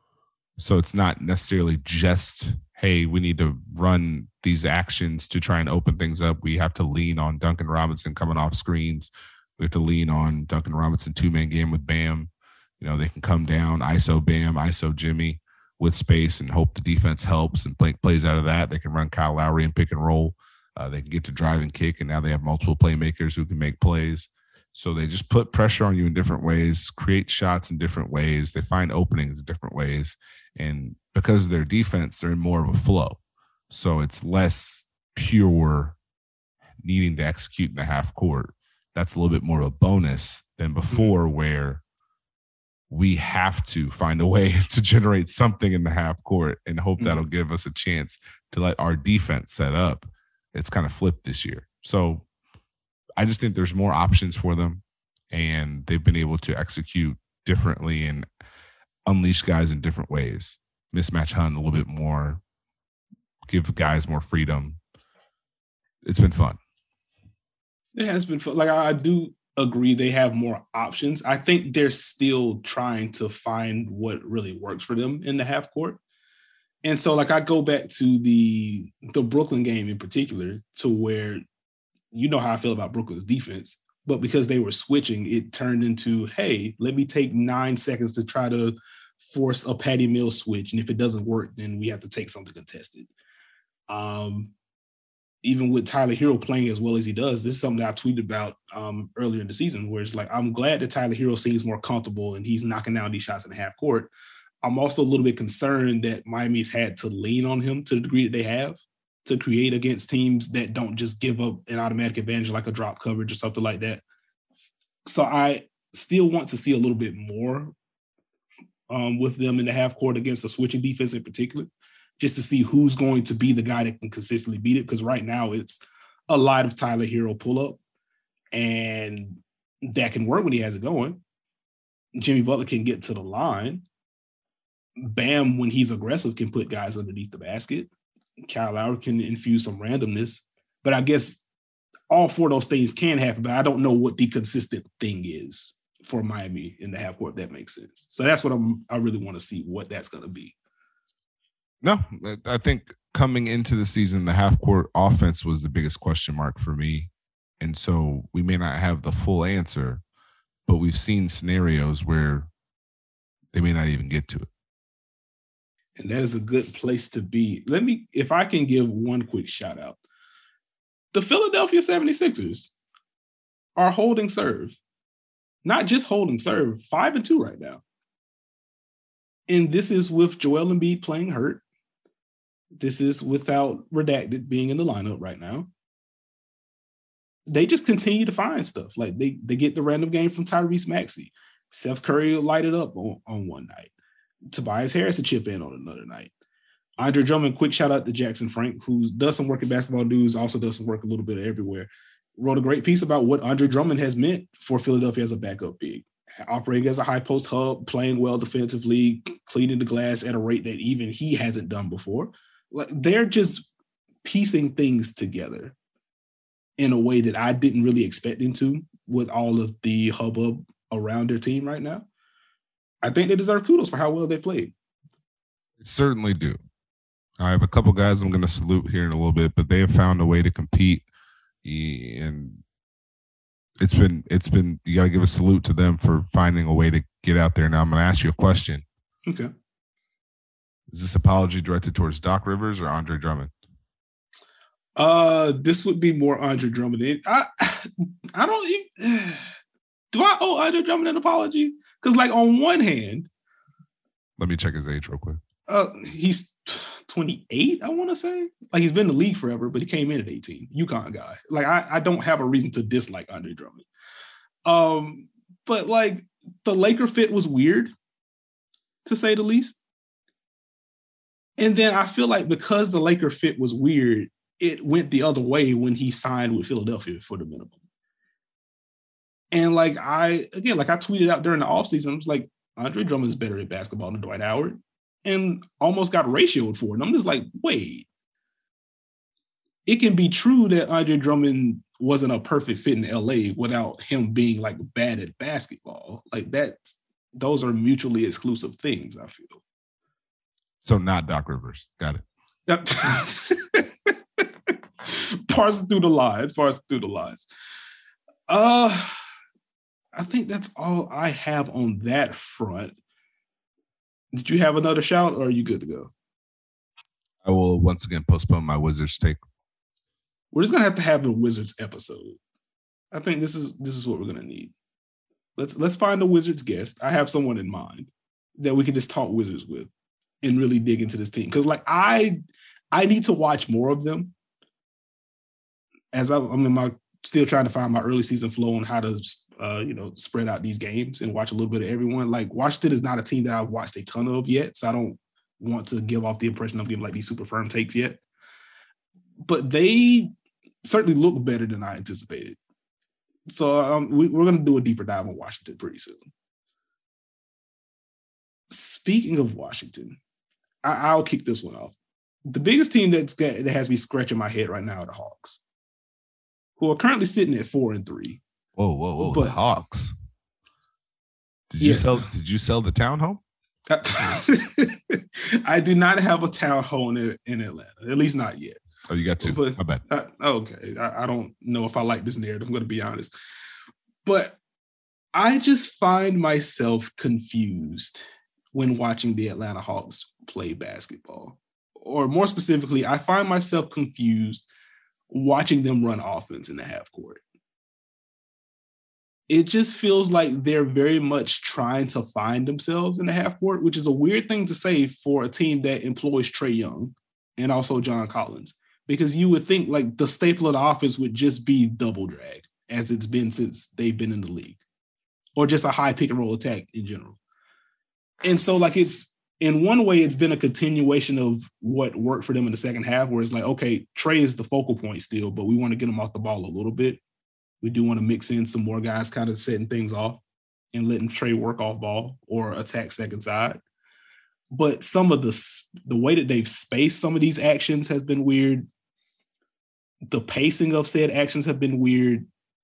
So it's not necessarily just, hey, we need to run these actions to try and open things up. We have to lean on Duncan Robinson coming off screens. We have to lean on Duncan Robinson two-man game with Bam. You know, they can come down, I S O Bam, I S O Jimmy with space and hope the defense helps and play, plays out of that. They can run Kyle Lowry and pick and roll. Uh, they can get to drive and kick, and now they have multiple playmakers who can make plays. So they just put pressure on you in different ways, create shots in different ways. They find openings in different ways. And because of their defense, they're in more of a flow. So it's less pure needing to execute in the half court. That's a little bit more of a bonus than before, where we have to find a way to generate something in the half court and hope that'll give us a chance to let our defense set up. It's kind of flipped this year. So I just think there's more options for them, and they've been able to execute differently and unleash guys in different ways. Mismatch hunt a little bit more, give guys more freedom. It's been fun. It has been fun. Like, I do agree they have more options. I think they're still trying to find what really works for them in the half court. And so, like, I go back to the the Brooklyn game in particular, to where, you know how I feel about Brooklyn's defense, but because they were switching, it turned into, hey, let me take nine seconds to try to force a Patty Mills switch. And if it doesn't work, then we have to take something contested. Um, even with Tyler Hero playing as well as he does, this is something that I tweeted about um, earlier in the season, where it's like, I'm glad that Tyler Hero seems more comfortable and he's knocking down these shots in the half court. I'm also a little bit concerned that Miami's had to lean on him to the degree that they have to create against teams that don't just give up an automatic advantage like a drop coverage or something like that. So I still want to see a little bit more um, with them in the half court against a switching defense in particular, just to see who's going to be the guy that can consistently beat it. Because right now it's a lot of Tyler Hero pull up, and that can work when he has it going. Jimmy Butler can get to the line. Bam, when he's aggressive, can put guys underneath the basket. Kyle Lowry can infuse some randomness. But I guess all four of those things can happen, but I don't know what the consistent thing is for Miami in the half court, if that makes sense. So that's what I'm, I really want to see what that's going to be. No, I think coming into the season, the half court offense was the biggest question mark for me. And so we may not have the full answer, but we've seen scenarios where they may not even get to it. And that is a good place to be. Let me, if I can give one quick shout out. The Philadelphia seventy-sixers are holding serve. Not just holding serve, five and two right now. And this is with Joel Embiid playing hurt. This is without Redacted being in the lineup right now. They just continue to find stuff. Like they, they get the random game from Tyrese Maxey. Seth Curry will light it up on, on one night. Tobias Harris to chip in on another night. Andre Drummond, quick shout out to Jackson Frank, who does some work in Basketball News, also does some work a little bit everywhere. Wrote a great piece about what Andre Drummond has meant for Philadelphia as a backup big. Operating as a high post hub, playing well defensively, cleaning the glass at a rate that even he hasn't done before. Like they're just piecing things together in a way that I didn't really expect them to with all of the hubbub around their team right now. I think they deserve kudos for how well they played. They certainly do. I have a couple guys I'm going to salute here in a little bit, but they have found a way to compete, and it's been it's been you got to give a salute to them for finding a way to get out there. Now I'm going to ask you a question. Okay. Is this apology directed towards Doc Rivers or Andre Drummond? Uh, this would be more Andre Drummond. I I don't even, do I owe Andre Drummond an apology? Because like on one hand, let me check his age real quick. Uh, he's twenty-eight, I want to say. Like he's been in the league forever, but he came in at eighteen. UConn guy. Like I, I don't have a reason to dislike Andre Drummond. Um, but like the Laker fit was weird, to say the least. And then I feel like because the Laker fit was weird, it went the other way when he signed with Philadelphia for the minimum. And like I, again, like I tweeted out during the offseason, I was like, Andre Drummond's better at basketball than Dwight Howard, and almost got ratioed for it. And I'm just like, wait, it can be true that Andre Drummond wasn't a perfect fit in L A without him being like bad at basketball. Like that, those are mutually exclusive things, I feel. So not Doc Rivers. Got it. Parsing through the lines, parsing through the lines. Uh, I think that's all I have on that front. Did you have another shout, or are you good to go? I will once again postpone my Wizards take. We're just gonna have to have a Wizards episode. I think this is this is what we're gonna need. Let's let's find a Wizards guest. I have someone in mind that we can just talk Wizards with and really dig into this team. Because like I I need to watch more of them. As I, I'm in my still trying to find my early season flow on how to uh, you know, spread out these games and watch a little bit of everyone. Like Washington is not a team that I've watched a ton of yet, so I don't want to give off the impression I'm giving like these super firm takes yet. But they certainly look better than I anticipated. So um, we, we're going to do a deeper dive on Washington pretty soon. Speaking of Washington, I, I'll kick this one off. The biggest team that's got, that has me scratching my head right now are the Hawks, who are currently sitting at four and three. Whoa, whoa, whoa! But, the Hawks. Did you yes. sell? Did you sell the townhome? I do not have a townhome in, in Atlanta, at least not yet. Oh, you got two. But, My bad. Uh, okay, I, I don't know if I like this narrative. I'm going to be honest, but I just find myself confused when watching the Atlanta Hawks play basketball, or more specifically, I find myself confused watching them run offense in the half court. It just feels like they're very much trying to find themselves in the half court, which is a weird thing to say for a team that employs Trae Young and also John Collins, because you would think like the staple of the offense would just be double drag, as it's been since they've been in the league, or just a high pick and roll attack in general. And so like it's in one way, it's been a continuation of what worked for them in the second half, where it's like, okay, Trae is the focal point still, but we want to get him off the ball a little bit. We do want to mix in some more guys kind of setting things off and letting Trae work off ball or attack second side. But some of the, the way that they've spaced some of these actions has been weird. The pacing of said actions have been weird.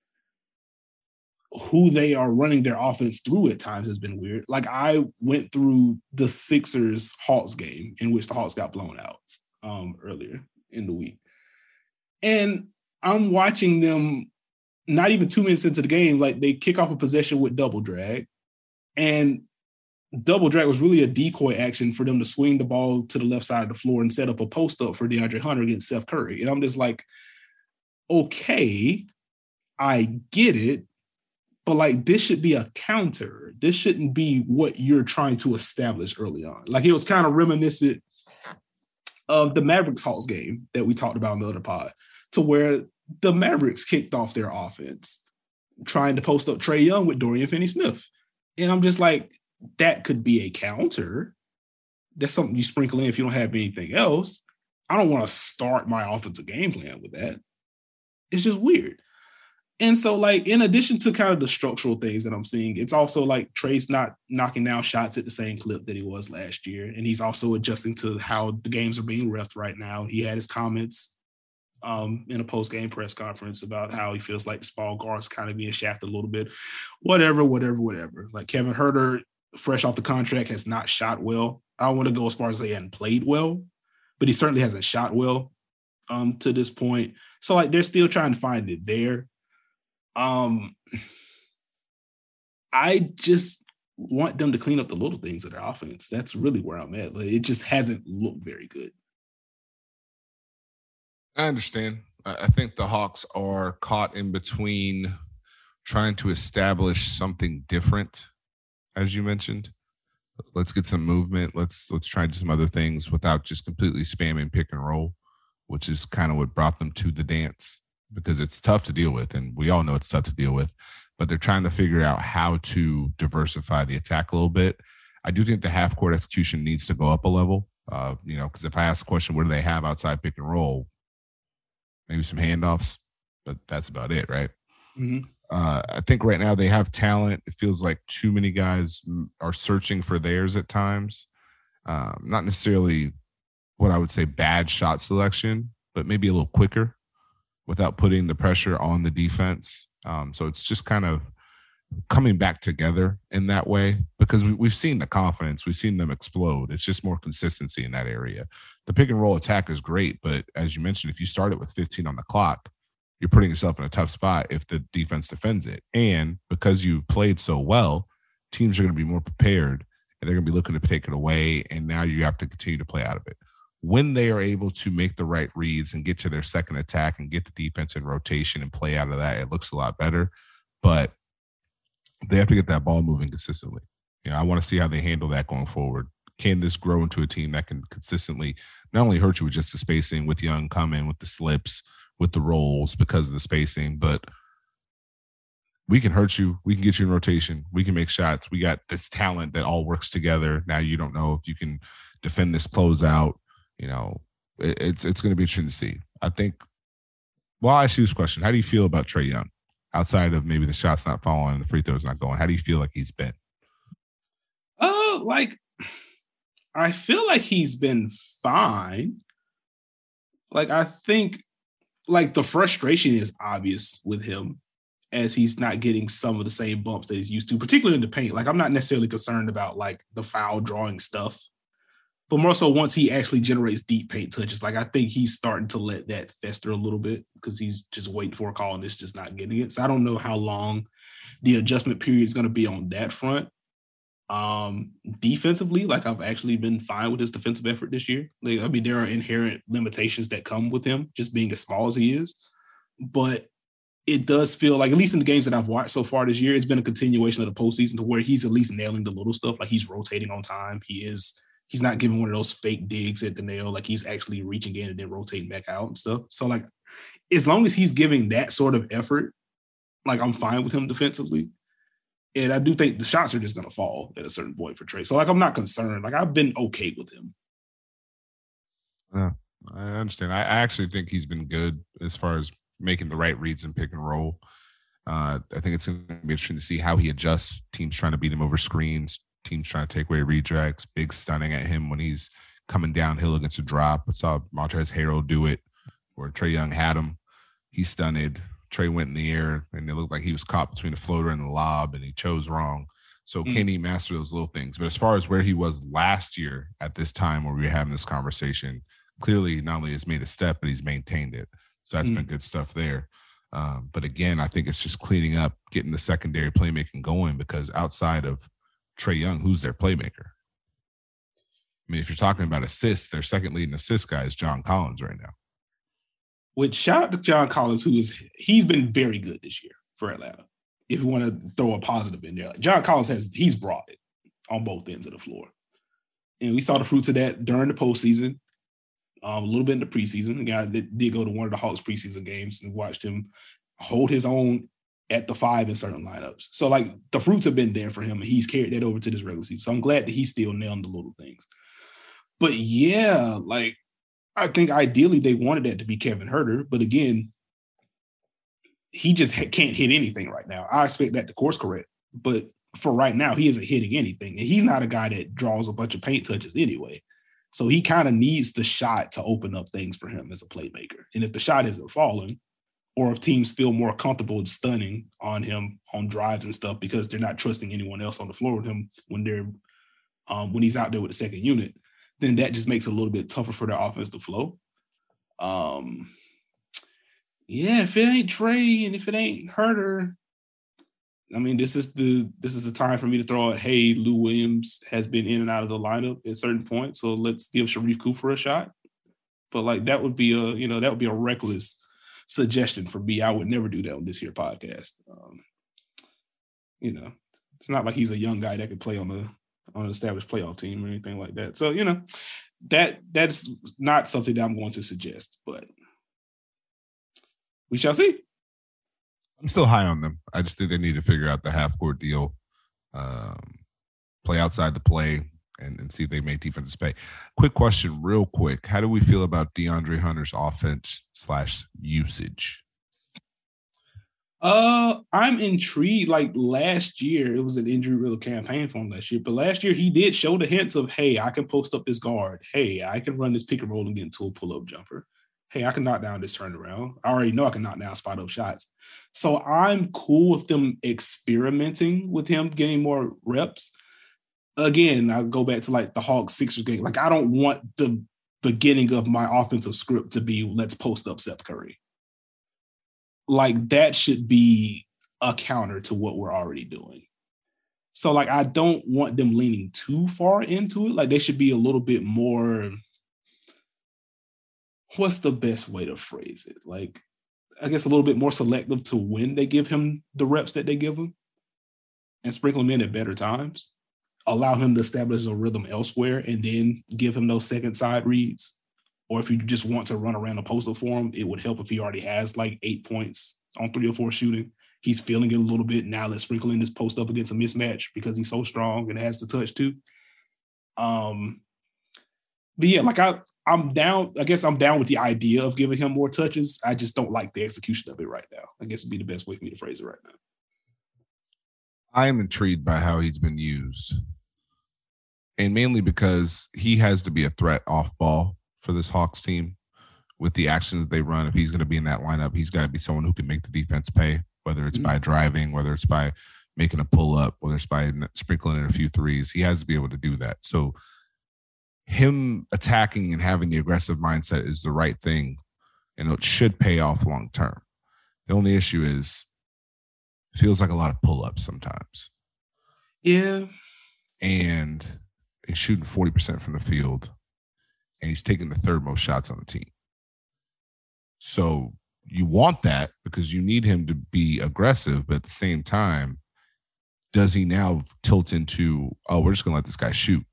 Who they are running their offense through at times has been weird. Like I went through the Sixers Hawks game in which the Hawks got blown out um, earlier in the week. And I'm watching them not even two minutes into the game, like they kick off a possession with double drag. And double drag was really a decoy action for them to swing the ball to the left side of the floor and set up a post up for DeAndre Hunter against Seth Curry. And I'm just like, okay, I get it. But like this should be a counter. This shouldn't be what you're trying to establish early on. Like it was kind of reminiscent of the Mavericks Hawks game that we talked about in the other pod, to where the Mavericks kicked off their offense trying to post up Trae Young with Dorian Finney-Smith. And I'm just like, that could be a counter. That's something you sprinkle in if you don't have anything else. I don't want to start my offensive game plan with that. It's just weird. And so, like, in addition to kind of the structural things that I'm seeing, it's also like Trae's not knocking down shots at the same clip that he was last year. And he's also adjusting to how the games are being refed right now. He had his comments um, in a post-game press conference about how he feels like the small guard's kind of being shafted a little bit. Whatever, whatever, whatever. Like Kevin Huerter, fresh off the contract, has not shot well. I don't want to go as far as he hadn't played well, but he certainly hasn't shot well um, to this point. So, like, they're still trying to find it there. Um, I just want them to clean up the little things of their offense. That's really where I'm at. Like, it just hasn't looked very good. I understand. I think the Hawks are caught in between trying to establish something different, as you mentioned. Let's get some movement. Let's let's try some other things without just completely spamming pick and roll, which is kind of what brought them to the dance. Because it's tough to deal with, and we all know it's tough to deal with, but they're trying to figure out how to diversify the attack a little bit. I do think the half-court execution needs to go up a level, uh, you know, because if I ask the question, what do they have outside pick and roll? Maybe some handoffs, but that's about it, right? Mm-hmm. Uh, I think right now they have talent. It feels like too many guys are searching for theirs at times. Um, not necessarily what I would say bad shot selection, but maybe a little quicker, without putting the pressure on the defense. Um, so it's just kind of coming back together in that way, because we, we've seen the confidence. We've seen them explode. It's just more consistency in that area. The pick and roll attack is great, but as you mentioned, if you start it with fifteen on the clock, you're putting yourself in a tough spot if the defense defends it. And because you played so well, teams are going to be more prepared, and they're going to be looking to take it away, and now you have to continue to play out of it. When they are able to make the right reads and get to their second attack and get the defense in rotation and play out of that, it looks a lot better. But they have to get that ball moving consistently. You know, I want to see how they handle that going forward. Can this grow into a team that can consistently not only hurt you with just the spacing, with Young coming, with the slips, with the rolls because of the spacing, but we can hurt you. We can get you in rotation. We can make shots. We got this talent that all works together. Now you don't know if you can defend this closeout. You know, it, it's it's going to be interesting to see. I think, well, I'll ask you this question. How do you feel about Trae Young outside of maybe the shots not falling and the free throws not going? How do you feel like he's been? Uh, like, I feel like he's been fine. Like, I think, like, the frustration is obvious with him as he's not getting some of the same bumps that he's used to, particularly in the paint. Like, I'm not necessarily concerned about, like, the foul drawing stuff, but more so once he actually generates deep paint touches. Like, I think he's starting to let that fester a little bit because he's just waiting for a call and it's just not getting it. So I don't know how long the adjustment period is going to be on that front. Um, defensively, like, I've actually been fine with his defensive effort this year. Like, I mean, there are inherent limitations that come with him just being as small as he is, but it does feel like, at least in the games that I've watched so far this year, it's been a continuation of the postseason to where he's at least nailing the little stuff. Like, he's rotating on time. He is, he's not giving one of those fake digs at the nail. Like, he's actually reaching in and then rotating back out and stuff. So, like, as long as he's giving that sort of effort, like, I'm fine with him defensively. And I do think the shots are just going to fall at a certain point for Trae. So, like, I'm not concerned. Like, I've been okay with him. Yeah, I understand. I actually think he's been good as far as making the right reads and pick and roll. Uh, I think it's going to be interesting to see how he adjusts. Teams trying to beat him over screens, teams trying to take away redirects, big stunning at him when he's coming downhill against a drop. I saw Montrezl Harrell do it where Trae Young had him. He stunned. Trae went in the air, and it looked like he was caught between the floater and the lob, and he chose wrong. So mm. can he master those little things? But as far as where he was last year at this time where we were having this conversation, clearly not only has made a step, but he's maintained it. So that's mm. been good stuff there. Um, but again, I think it's just cleaning up, getting the secondary playmaking going, because outside of Trae Young, who's their playmaker? I mean, if you're talking about assists, their second leading assist guy is John Collins right now. Which, shout out to John Collins, who is he's been very good this year for Atlanta. If you want to throw a positive in there, like John Collins has he's brought it on both ends of the floor, and we saw the fruits of that during the postseason, um, a little bit in the preseason. The guy that did go to one of the Hawks preseason games and watched him hold his own at the five in certain lineups. So, like, the fruits have been there for him, and he's carried that over to this regular season. So I'm glad that he's still nailing the little things. But yeah, like, I think ideally they wanted that to be Kevin Huerter, but again, he just ha- can't hit anything right now. I expect that to course correct, but for right now, he isn't hitting anything, and he's not a guy that draws a bunch of paint touches anyway. So he kind of needs the shot to open up things for him as a playmaker. And if the shot isn't falling, or if teams feel more comfortable stunning on him on drives and stuff because they're not trusting anyone else on the floor with him when they're um, when he's out there with the second unit, then that just makes it a little bit tougher for their offense to flow. Um, yeah, if it ain't Trae and if it ain't Huerter, I mean, this is the this is the time for me to throw out, hey, Lou Williams has been in and out of the lineup at certain points, so let's give Sharif Cooper a shot. But like that would be a you know that would be a reckless suggestion for me. I would never do that on this here podcast. Um, you know, it's not like he's a young guy that could play on the on an established playoff team or anything like that. So, you know, that that's not something that I'm going to suggest, but we shall see. I'm still high on them. I just think they need to figure out the half-court deal, um, play outside the play, and, and see if they make defenses pay. Quick question, real quick. How do we feel about DeAndre Hunter's offense slash usage? Uh, I'm intrigued. Like last year, it was an injury-riddled campaign for him last year. But last year, he did show the hints of, hey, I can post up this guard. Hey, I can run this pick and roll and get into a pull-up jumper. Hey, I can knock down this turnaround. I already know I can knock down spot-up shots. So I'm cool with them experimenting with him getting more reps. Again, I'll go back to like the Hawks Sixers game. Like, I don't want the beginning of my offensive script to be let's post up Seth Curry. Like, that should be a counter to what we're already doing. So, like, I don't want them leaning too far into it. Like, they should be a little bit more, what's the best way to phrase it? Like, I guess a little bit more selective to when they give him the reps that they give him and sprinkle him in at better times. Allow him to establish a rhythm elsewhere and then give him those second side reads. Or if you just want to run around a postal for him, it would help if he already has like eight points on three or four shooting. He's feeling it a little bit. Now let's sprinkle in this post up against a mismatch because he's so strong and has the touch too. Um, but yeah, like I, I'm down. I guess I'm down with the idea of giving him more touches. I just don't like the execution of it right now. I guess would be the best way for me to phrase it right now. I am intrigued by how he's been used. And mainly because he has to be a threat off ball for this Hawks team with the actions that they run. If he's going to be in that lineup, he's got to be someone who can make the defense pay, whether it's mm-hmm. by driving, whether it's by making a pull up, whether it's by sprinkling in a few threes. He has to be able to do that. So him attacking and having the aggressive mindset is the right thing, and it should pay off long term. The only issue is it feels like a lot of pull ups sometimes. Yeah. And he's shooting forty percent from the field, and he's taking the third most shots on the team. So you want that because you need him to be aggressive, but at the same time, does he now tilt into, oh, we're just going to let this guy shoot?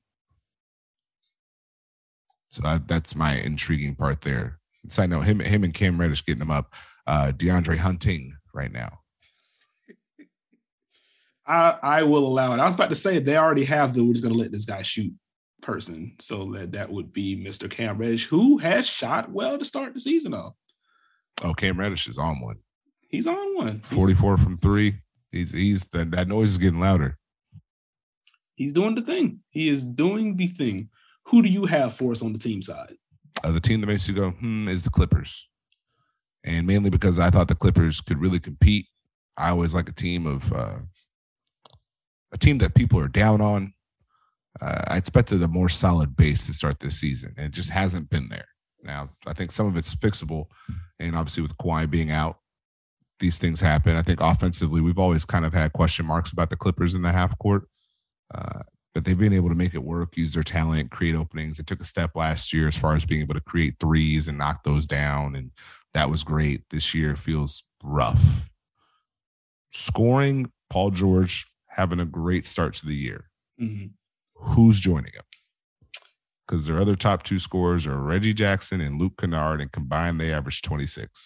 So I, that's my intriguing part there. Side note, him, him and Cam Reddish getting him up. Uh, DeAndre Hunting right now. I, I will allow it. I was about to say they already have the we're just going to let this guy shoot person. So that, that would be Mister Cam Reddish, who has shot well to start the season off. Oh, Cam Reddish is on one. He's on one. forty-four he's, from three. He's, he's the, that noise is getting louder. He's doing the thing. He is doing the thing. Who do you have for us on the team side? Uh, the team that makes you go, hmm, is the Clippers. And mainly because I thought the Clippers could really compete. I always like a team of uh, a team that people are down on. Uh, I expected a more solid base to start this season, and it just hasn't been there. Now, I think some of it's fixable, and obviously with Kawhi being out, these things happen. I think offensively, we've always kind of had question marks about the Clippers in the half court, uh, but they've been able to make it work, use their talent, create openings. They took a step last year as far as being able to create threes and knock those down, and that was great. This year feels rough. Scoring, Paul George having a great start to the year. Mm-hmm. Who's joining him? Because their other top two scorers are Reggie Jackson and Luke Kennard, and combined they average twenty-six.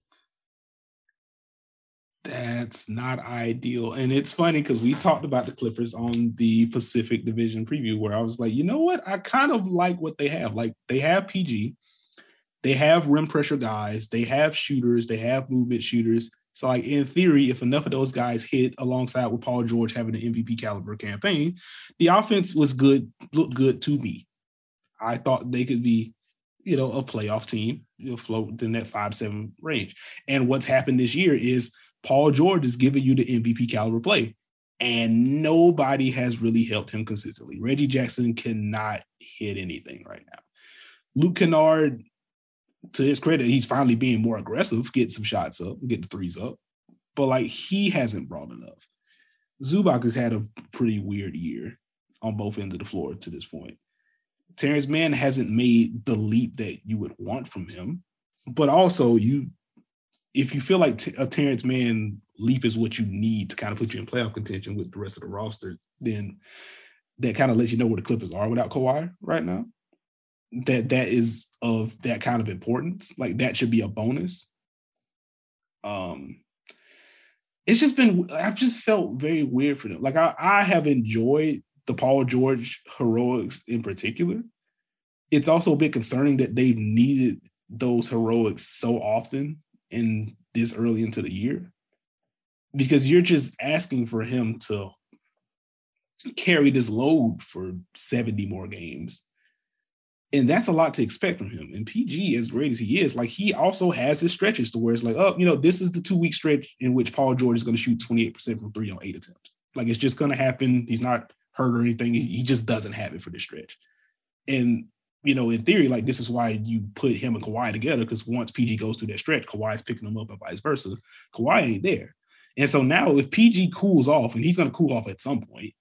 That's not ideal. And it's funny because we talked about the Clippers on the Pacific Division preview where I was like, you know what? I kind of like what they have. Like they have P G, they have rim pressure guys, they have shooters, they have movement shooters. So like in theory, if enough of those guys hit alongside with Paul George having an M V P caliber campaign, the offense was good, looked good to me. I thought they could be, you know, a playoff team, you know, float within that five, seven range. And what's happened this year is Paul George is giving you the M V P caliber play, and nobody has really helped him consistently. Reggie Jackson cannot hit anything right now. Luke Kennard, to his credit, he's finally being more aggressive, get some shots up, get the threes up, but like he hasn't brought enough. Zubac has had a pretty weird year on both ends of the floor to this point. Terrence Mann hasn't made the leap that you would want from him, but also you, if you feel like t- a Terrence Mann leap is what you need to kind of put you in playoff contention with the rest of the roster, then that kind of lets you know where the Clippers are without Kawhi right now. That that is of that kind of importance. Like that should be a bonus. Um, it's just been, I've just felt very weird for them. Like I, I have enjoyed the Paul George heroics in particular. It's also a bit concerning that they've needed those heroics so often in this early into the year, because you're just asking for him to carry this load for seventy more games. And that's a lot to expect from him. And P G, as great as he is, like he also has his stretches to where it's like, oh, you know, this is the two-week stretch in which Paul George is going to shoot twenty-eight percent from three on eight attempts. Like it's just going to happen. He's not hurt or anything. He just doesn't have it for this stretch. And, you know, in theory, like this is why you put him and Kawhi together, because once P G goes through that stretch, Kawhi's picking him up and vice versa. Kawhi ain't there. And so now if P G cools off, and he's going to cool off at some point,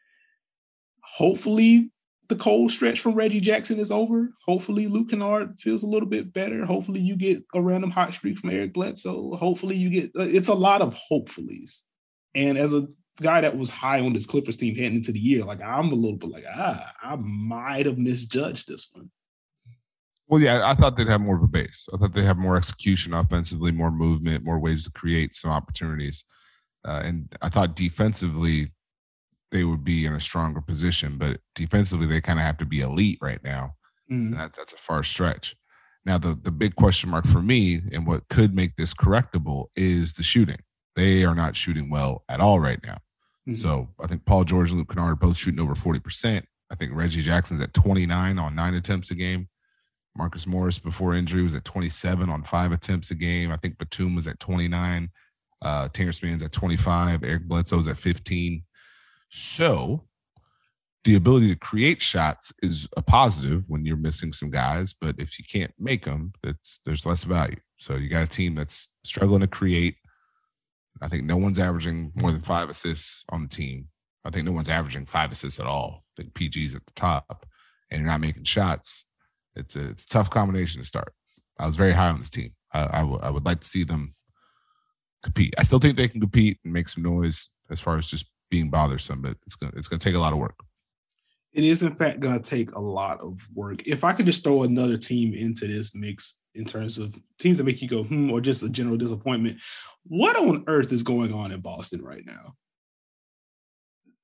hopefully the cold stretch from Reggie Jackson is over. Hopefully Luke Kennard feels a little bit better. Hopefully you get a random hot streak from Eric Bledsoe. Hopefully you get, it's a lot of hopefullys. And as a guy that was high on this Clippers team heading into the year, like I'm a little bit like, ah, I might have misjudged this one. Well, yeah, I thought they'd have more of a base. I thought they'd have more execution offensively, more movement, more ways to create some opportunities. Uh, and I thought defensively, they would be in a stronger position, but defensively they kind of have to be elite right now. Mm. That, that's a far stretch. Now, the, the big question mark for me and what could make this correctable is the shooting. They are not shooting well at all right now. Mm-hmm. So I think Paul George and Luke Kennard are both shooting over forty percent. I think Reggie Jackson's at twenty-nine on nine attempts a game. Marcus Morris before injury was at twenty-seven on five attempts a game. I think Batum was at twenty-nine. Uh, Terrence Mann's at twenty-five. Eric Bledsoe's at fifteen. So the ability to create shots is a positive when you're missing some guys, but if you can't make them, that's there's less value. So you got a team that's struggling to create. I think no one's averaging more than five assists on the team. I think no one's averaging five assists at all. I think P G's at the top, and you're not making shots. It's a, it's a tough combination to start. I was very high on this team. I, I, w- I would like to see them compete. I still think they can compete and make some noise as far as just being bothersome, but it's gonna it's gonna take a lot of work. It is in fact gonna take a lot of work. If I could just throw another team into this mix in terms of teams that make you go hmm, or just a general disappointment, what on earth is going on in Boston right now?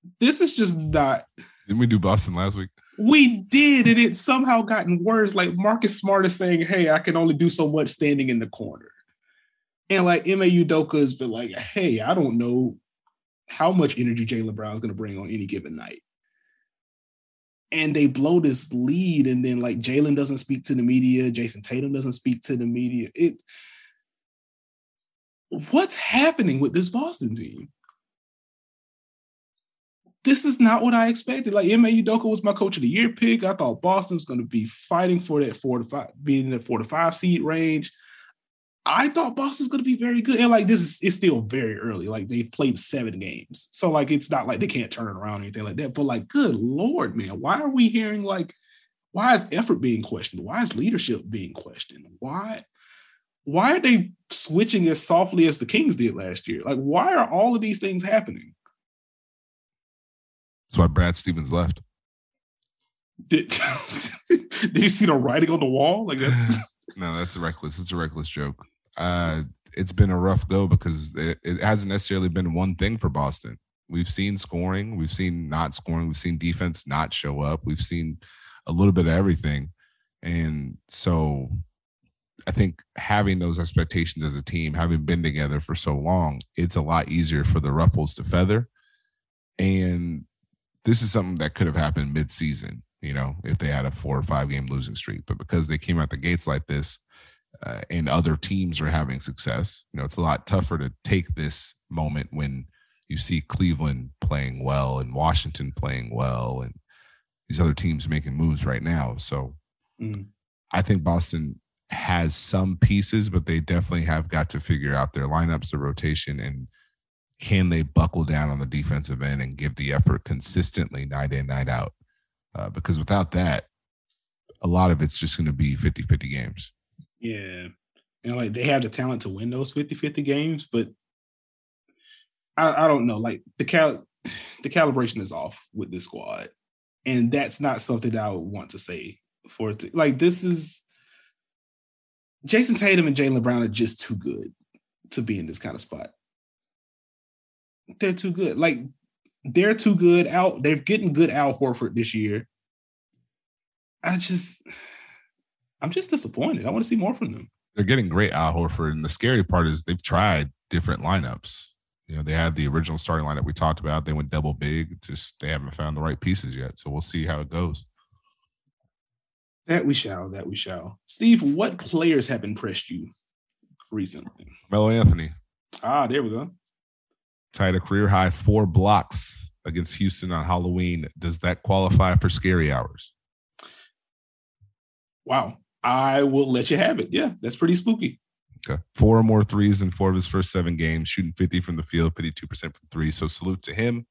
This is just not. Didn't we do Boston last week? We did, and it's somehow gotten worse. Like Marcus Smart is saying, hey, I can only do so much standing in the corner. And like Ime Udoka has been like, hey, I don't know how much energy Jaylen Brown is going to bring on any given night. And they blow this lead, and then like Jaylen doesn't speak to the media. Jason Tatum doesn't speak to the media. It. What's happening with this Boston team? This is not what I expected. Like Ime Udoka was my coach of the year pick. I thought Boston was going to be fighting for that four to five, being in the four to five seed range. I thought Boston's going to be very good. And like, this is, it's still very early. Like they've played seven games. So like, it's not like they can't turn it around or anything like that, but like, good Lord, man, why are we hearing like, why is effort being questioned? Why is leadership being questioned? Why, why are they switching as softly as the Kings did last year? Like, why are all of these things happening? That's why Brad Stevens left. Did, did you see the writing on the wall? Like that's no, that's reckless. It's a reckless joke. Uh, it's been a rough go because it, it hasn't necessarily been one thing for Boston. We've seen scoring, we've seen not scoring, we've seen defense not show up, we've seen a little bit of everything. And so I think having those expectations as a team, having been together for so long, it's a lot easier for the ruffles to feather. And this is something that could have happened mid-season, you know, if they had a four or five game losing streak. But because they came out the gates like this uh, and other teams are having success, you know, it's a lot tougher to take this moment when you see Cleveland playing well and Washington playing well and these other teams making moves right now. So mm. I think Boston has some pieces, but they definitely have got to figure out their lineups, the rotation, and can they buckle down on the defensive end and give the effort consistently night in, night out? Uh, because without that, a lot of it's just going to be fifty-fifty games. Yeah. And like they have the talent to win those fifty-fifty games, but I, I don't know. Like the cal the calibration is off with this squad. And that's not something that I would want to say for it to, like this is Jason Tatum and Jaylen Brown are just too good to be in this kind of spot. They're too good. Like they're too good out. They're getting good Al Horford this year. I just, I'm just disappointed. I want to see more from them. They're getting great Al Horford. And the scary part is they've tried different lineups. You know, they had the original starting lineup we talked about. They went double big. Just they haven't found the right pieces yet. So we'll see how it goes. That we shall. That we shall. Steve, what players have impressed you recently? Melo Anthony. Ah, there we go. Tied a career high four blocks against Houston on Halloween. Does that qualify for scary hours? Wow. I will let you have it. Yeah, that's pretty spooky. Okay. Four or more threes in four of his first seven games, shooting fifty from the field, fifty-two percent from three. So salute to him.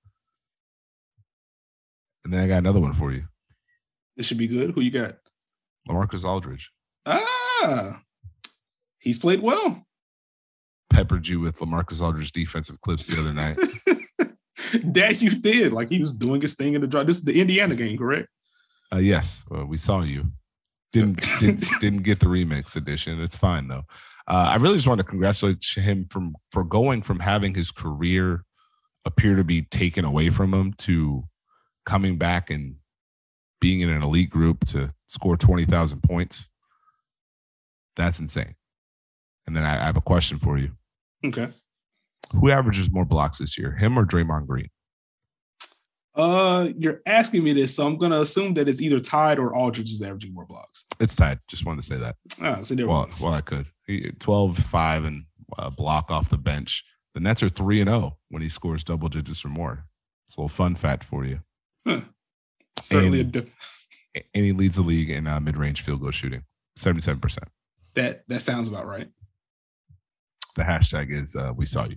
And then I got another one for you. This should be good. Who you got? LaMarcus Aldridge. Ah, he's played well. Peppered you with LaMarcus Aldridge defensive clips the other night. That you did. Like he was doing his thing in the draw. This is the Indiana game, correct? Uh, yes. Well, we saw you. Didn't, didn't didn't get the remix edition. It's fine though. Uh, I really just want to congratulate him from for going from having his career appear to be taken away from him to coming back and being in an elite group to score twenty thousand points. That's insane. And then I, I have a question for you. Okay. Who averages more blocks this year, him or Draymond Green? Uh, you're asking me this, so I'm going to assume that it's either tied or Aldridge is averaging more blocks. It's tied. Just wanted to say that. Ah, so there well, well, I could. He, twelve, five, and a block off the bench. The Nets are three and oh when he scores double digits or more. It's a little fun fact for you. Huh. Certainly and, a dip. And he leads the league in uh, mid-range field goal shooting, seventy-seven percent. That that sounds about right. The hashtag is uh, we saw you.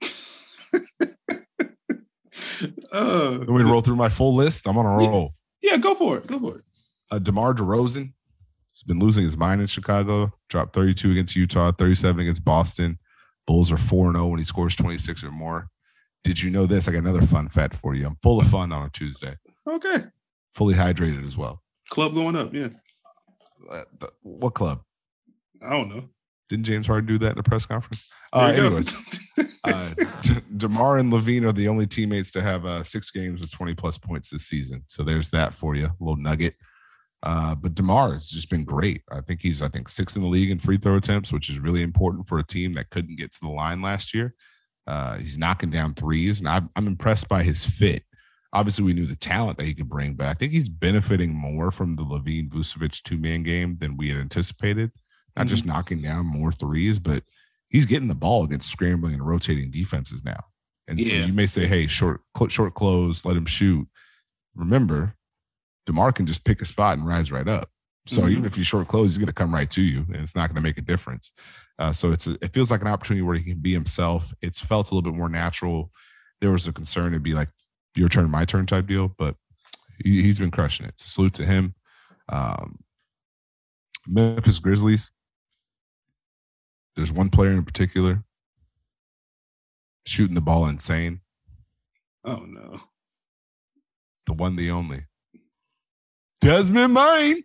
uh, Let me roll through my full list. I'm on a roll. Yeah, go for it. Go for it. Uh, DeMar DeRozan has been losing his mind in Chicago. Dropped thirty-two against Utah, thirty-seven against Boston. Bulls are four and oh when he scores twenty-six or more. Did you know this? I got another fun fact for you. I'm full of fun on a Tuesday. Okay. Fully hydrated as well. Club going up, yeah. Uh, the, what club? I don't know. Didn't James Harden do that in a press conference? Uh, anyways, uh, DeMar and LaVine are the only teammates to have uh, six games with twenty plus points this season. So there's that for you, a little nugget. Uh, but DeMar has just been great. I think he's, I think, sixth in the league in free throw attempts, which is really important for a team that couldn't get to the line last year. Uh, he's knocking down threes, and I'm, I'm impressed by his fit. Obviously, we knew the talent that he could bring, but I think he's benefiting more from the LaVine Vucevic two-man game than we had anticipated. Not mm-hmm. just knocking down more threes, but he's getting the ball against scrambling and rotating defenses now. And yeah. so you may say, hey, short short close, let him shoot. Remember, DeMar can just pick a spot and rise right up. So mm-hmm. even if you short close, he's going to come right to you, and it's not going to make a difference. Uh, so it's a, it feels like an opportunity where he can be himself. It's felt a little bit more natural. There was a concern to be like, your turn, my turn type deal, but he, he's been crushing it. So salute to him. Um, Memphis Grizzlies. There's one player in particular shooting the ball insane. Oh, no. The one, the only. Desmond Bane.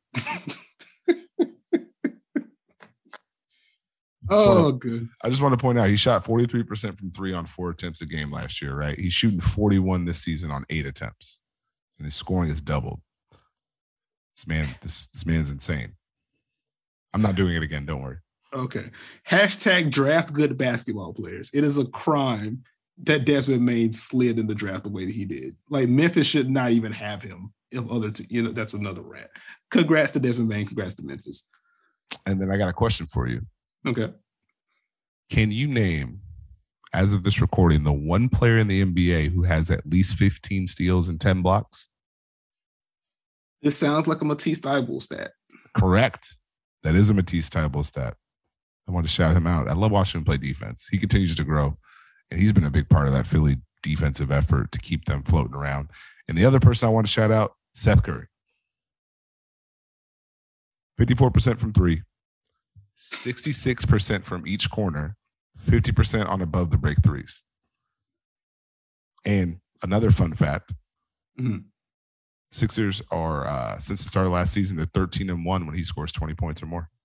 Oh, to, good. I just want to point out he shot forty-three percent from three on four attempts a game last year, right? He's shooting forty-one this season on eight attempts, and his scoring is doubled. This man, this, this man's insane. I'm not doing it again. Don't worry. Okay. Hashtag draft good basketball players. It is a crime that Desmond Bane slid in the draft the way that he did. Like, Memphis should not even have him. If other, t- you know, that's another rant. Congrats to Desmond Bane. Congrats to Memphis. And then I got a question for you. Okay. Can you name, as of this recording, the one player in the N B A who has at least fifteen steals and ten blocks? This sounds like a Matisse Thybulle stat. Correct. That is a Matisse Thybulle stat. I want to shout him out. I love watching him play defense. He continues to grow, and he's been a big part of that Philly defensive effort to keep them floating around. And the other person I want to shout out, Seth Curry. fifty-four percent from three, sixty-six percent from each corner, fifty percent on above the break threes. And another fun fact, mm-hmm. Sixers are, uh, since the start of last season, they're thirteen and one when he scores twenty points or more.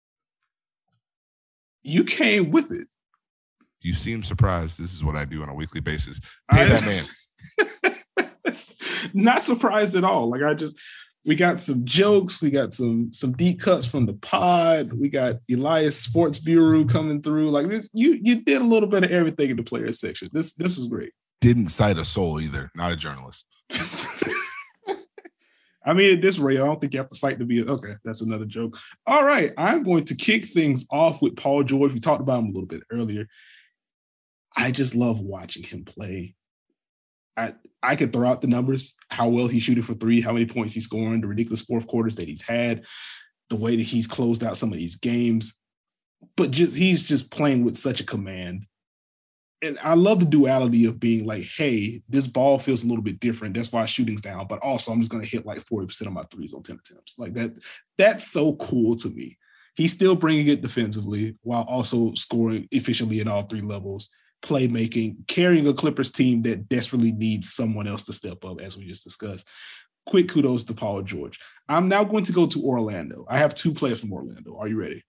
You came with it. You seem surprised. This is what I do on a weekly basis. Pay I, that man. Not surprised at all. Like, I just, we got some jokes. We got some some deep cuts from the pod. We got Elias Sports Bureau coming through. Like, this, you you did a little bit of everything in the players section. This this is great. Didn't cite a soul either. Not a journalist. I mean, at this rate, I don't think you have to cite to be a, okay. That's another joke. All right, I'm going to kick things off with Paul George. We talked about him a little bit earlier. I just love watching him play. I I could throw out the numbers, how well he's shooting for three, how many points he's scoring, the ridiculous fourth quarters that he's had, the way that he's closed out some of these games. But just he's just playing with such a command. And I love the duality of being like, hey, this ball feels a little bit different. That's why shooting's down. But also, I'm just going to hit like forty percent of my threes on ten attempts. Like that. That's so cool to me. He's still bringing it defensively while also scoring efficiently at all three levels, playmaking, carrying a Clippers team that desperately needs someone else to step up, as we just discussed. Quick kudos to Paul George. I'm now going to go to Orlando. I have two players from Orlando. Are you ready?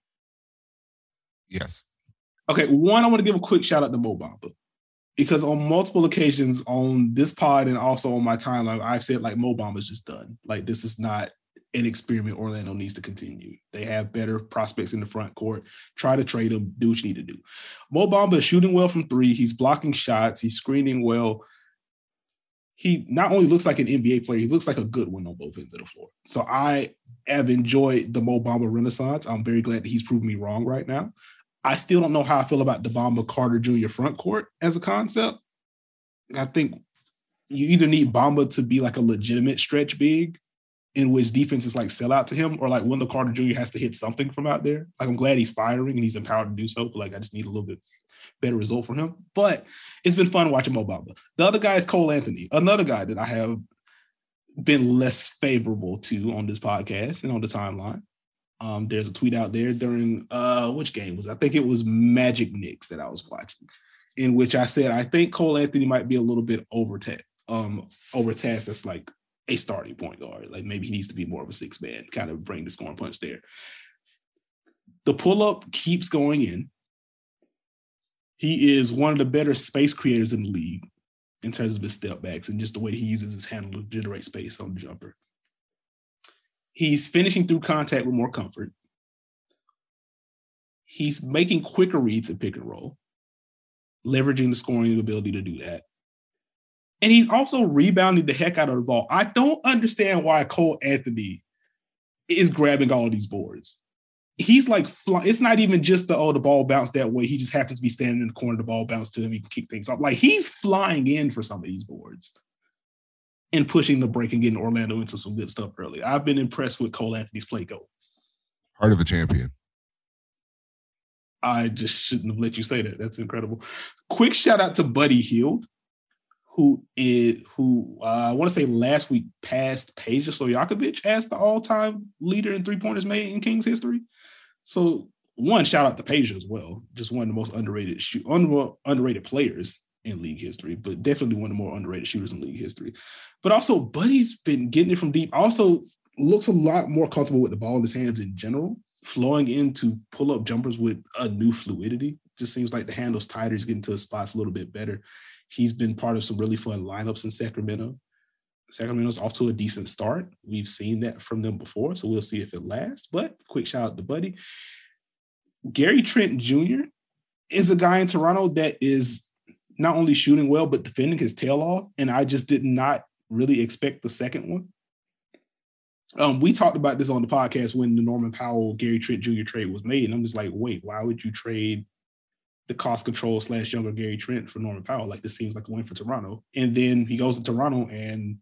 Yes. Okay, one, I want to give a quick shout out to Mo Bamba, because on multiple occasions on this pod and also on my timeline, I've said like Mo Bamba's just done. Like, this is not an experiment Orlando needs to continue. They have better prospects in the front court. Try to trade them. Do what you need to do. Mo Bamba is shooting well from three. He's blocking shots. He's screening well. He not only looks like an N B A player, he looks like a good one on both ends of the floor. So I have enjoyed the Mo Bamba renaissance. I'm very glad that he's proven me wrong right now. I still don't know how I feel about the Bamba Carter Junior front court as a concept. I think you either need Bamba to be like a legitimate stretch big in which defenses like sell out to him, or like Wendell Carter Junior has to hit something from out there. Like, I'm glad he's firing and he's empowered to do so, but like, I just need a little bit better result from him. But it's been fun watching Mo Bamba. The other guy is Cole Anthony, another guy that I have been less favorable to on this podcast and on the timeline. Um, there's a tweet out there during uh, which game was it? I think it was Magic Knicks that I was watching, in which I said I think Cole Anthony might be a little bit overtasked, um, overtasked as like a starting point guard. Like, maybe he needs to be more of a six man, kind of bring the scoring punch there. The pull-up keeps going in. He is one of the better space creators in the league in terms of his step backs and just the way he uses his handle to generate space on the jumper. He's finishing through contact with more comfort. He's making quicker reads at pick and roll, leveraging the scoring ability to do that. And he's also rebounding the heck out of the ball. I don't understand why Cole Anthony is grabbing all of these boards. He's like, fly- it's not even just the, oh, the ball bounced that way. He just happens to be standing in the corner, the ball bounced to him, he can kick things off. Like, he's flying in for some of these boards and pushing the break and getting Orlando into some good stuff early. I've been impressed with Cole Anthony's play go. Heart of a champion. I just shouldn't have let you say that. That's incredible. Quick shout out to Buddy Hield, who is who uh, I want to say last week passed Peja Stojakovic as the all-time leader in three-pointers made in Kings history. So one, shout out to Peja as well. Just one of the most underrated shoot, under, underrated players in league history, but definitely one of the more underrated shooters in league history. But also, Buddy's been getting it from deep. Also looks a lot more comfortable with the ball in his hands in general, flowing into pull-up jumpers with a new fluidity. Just seems like the handle's tighter. He's getting to his spots a little bit better. He's been part of some really fun lineups in Sacramento. Sacramento's off to a decent start. We've seen that from them before, so we'll see if it lasts. But quick shout out to Buddy. Gary Trent Junior is a guy in Toronto that is not only shooting well, but defending his tail off. And I just did not really expect the second one. Um, we talked about this on the podcast when the Norman Powell, Gary Trent Junior trade was made. And I'm just like, wait, why would you trade the cost control slash younger Gary Trent for Norman Powell? Like, this seems like a win for Toronto. And then he goes to Toronto and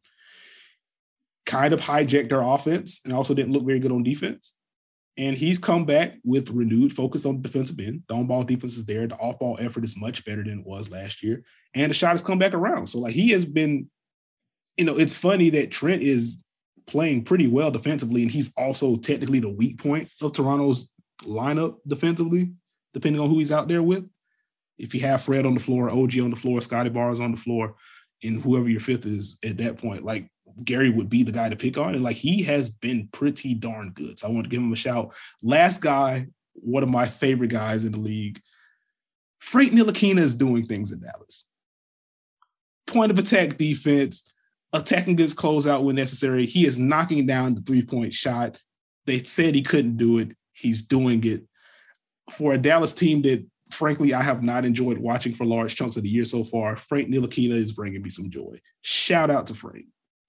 kind of hijacked their offense and also didn't look very good on defense. And he's come back with renewed focus on the defensive end. The on-ball defense is there. The off-ball effort is much better than it was last year. And the shot has come back around. So, like, he has been, you know, it's funny that Trent is playing pretty well defensively, and he's also technically the weak point of Toronto's lineup defensively, depending on who he's out there with. If you have Fred on the floor, O G on the floor, Scotty Barnes on the floor, and whoever your fifth is at that point, like, Gary would be the guy to pick on. And like, he has been pretty darn good. So I want to give him a shout. Last guy, one of my favorite guys in the league, Frank Ntilikina is doing things in Dallas. Point of attack defense, attacking gets close out when necessary. He is knocking down the three-point shot. They said he couldn't do it. He's doing it. For a Dallas team that, frankly, I have not enjoyed watching for large chunks of the year so far, Frank Ntilikina is bringing me some joy. Shout out to Frank.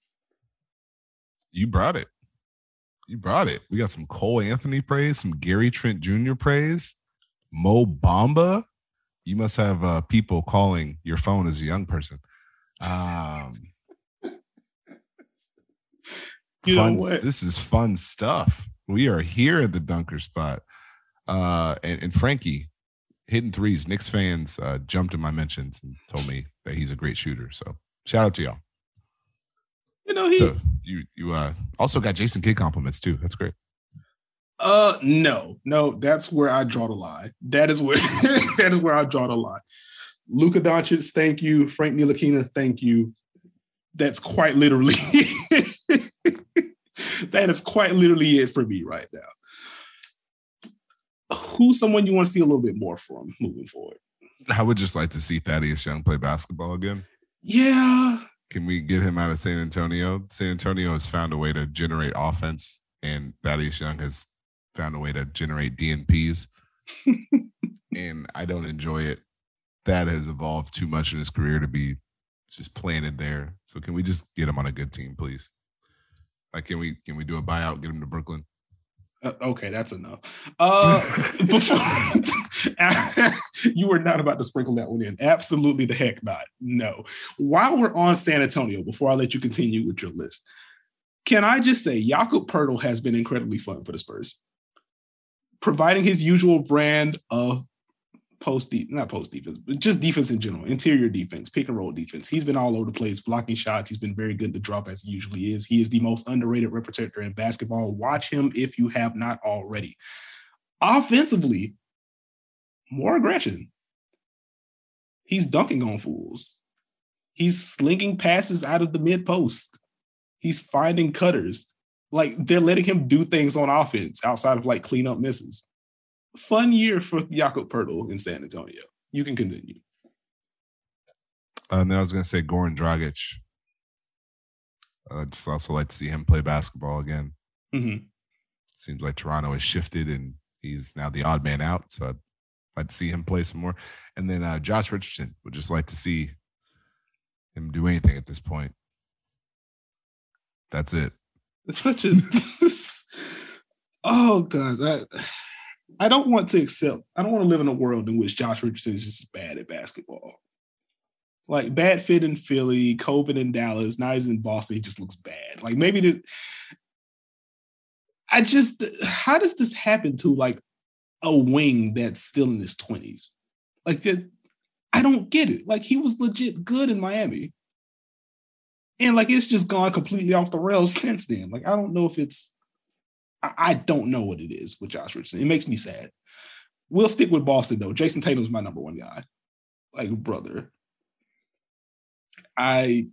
You brought it. You brought it. We got some Cole Anthony praise, some Gary Trent Junior praise, Mo Bamba. You must have uh, people calling your phone as a young person. Um, you fun, know what? This is fun stuff. We are here at the Dunker Spot. Uh, and, and Frankie, hitting threes. Knicks fans uh, jumped in my mentions and told me that he's a great shooter. So shout out to y'all. You know, he so you you uh, also got Jason Kidd compliments too. That's great. Uh no, no, that's where I draw the line. That is where that is where I draw the line. Luka Doncic, thank you. Frank Ntilikina, thank you. That's quite literally that is quite literally it for me right now. Who's someone you want to see a little bit more from moving forward? I would just like to see Thaddeus Young play basketball again. Yeah. Can we get him out of San Antonio? San Antonio has found a way to generate offense, and Thaddeus Young has found a way to generate D N Ps. And I don't enjoy it. That has evolved too much in his career to be just planted there. So can we just get him on a good team, please? Like, can we can we do a buyout, get him to Brooklyn? Uh, okay, that's enough. Uh, before, you were not about to sprinkle that one in. Absolutely the heck not. No. While we're on San Antonio, before I let you continue with your list, can I just say Jakob Poeltl has been incredibly fun for the Spurs, providing his usual brand of post de- not post defense, but just defense in general, interior defense, pick and roll defense. He's been all over the place, blocking shots. He's been very good to drop as he usually is. He is the most underrated rim protector in basketball. Watch him if you have not already. Offensively, more aggression. He's dunking on fools. He's slinging passes out of the mid post. He's finding cutters. Like, they're letting him do things on offense outside of like clean up misses. fun year for Jakob Poeltl in San Antonio. You can continue. Uh, and then I was going to say Goran Dragic. I'd just also like to see him play basketball again. Mm-hmm. Seems like Toronto has shifted and he's now the odd man out. So I'd like to see him play some more. And then uh, Josh Richardson, would just like to see him do anything at this point. That's it. It's such a oh god, I, I don't want to accept. I don't want to live in a world in which Josh Richardson is just bad at basketball. Like bad fit in Philly, COVID in Dallas. Now he's in Boston. He just looks bad. Like maybe the. I just how does this happen to like a wing that's still in his twenties? Like that, I don't get it. Like he was legit good in Miami. And like it's just gone completely off the rails since then. Like I don't know if it's, I, I don't know what it is with Josh Richardson. It makes me sad. We'll stick with Boston though. Jason Tatum's my number one guy. Like brother, I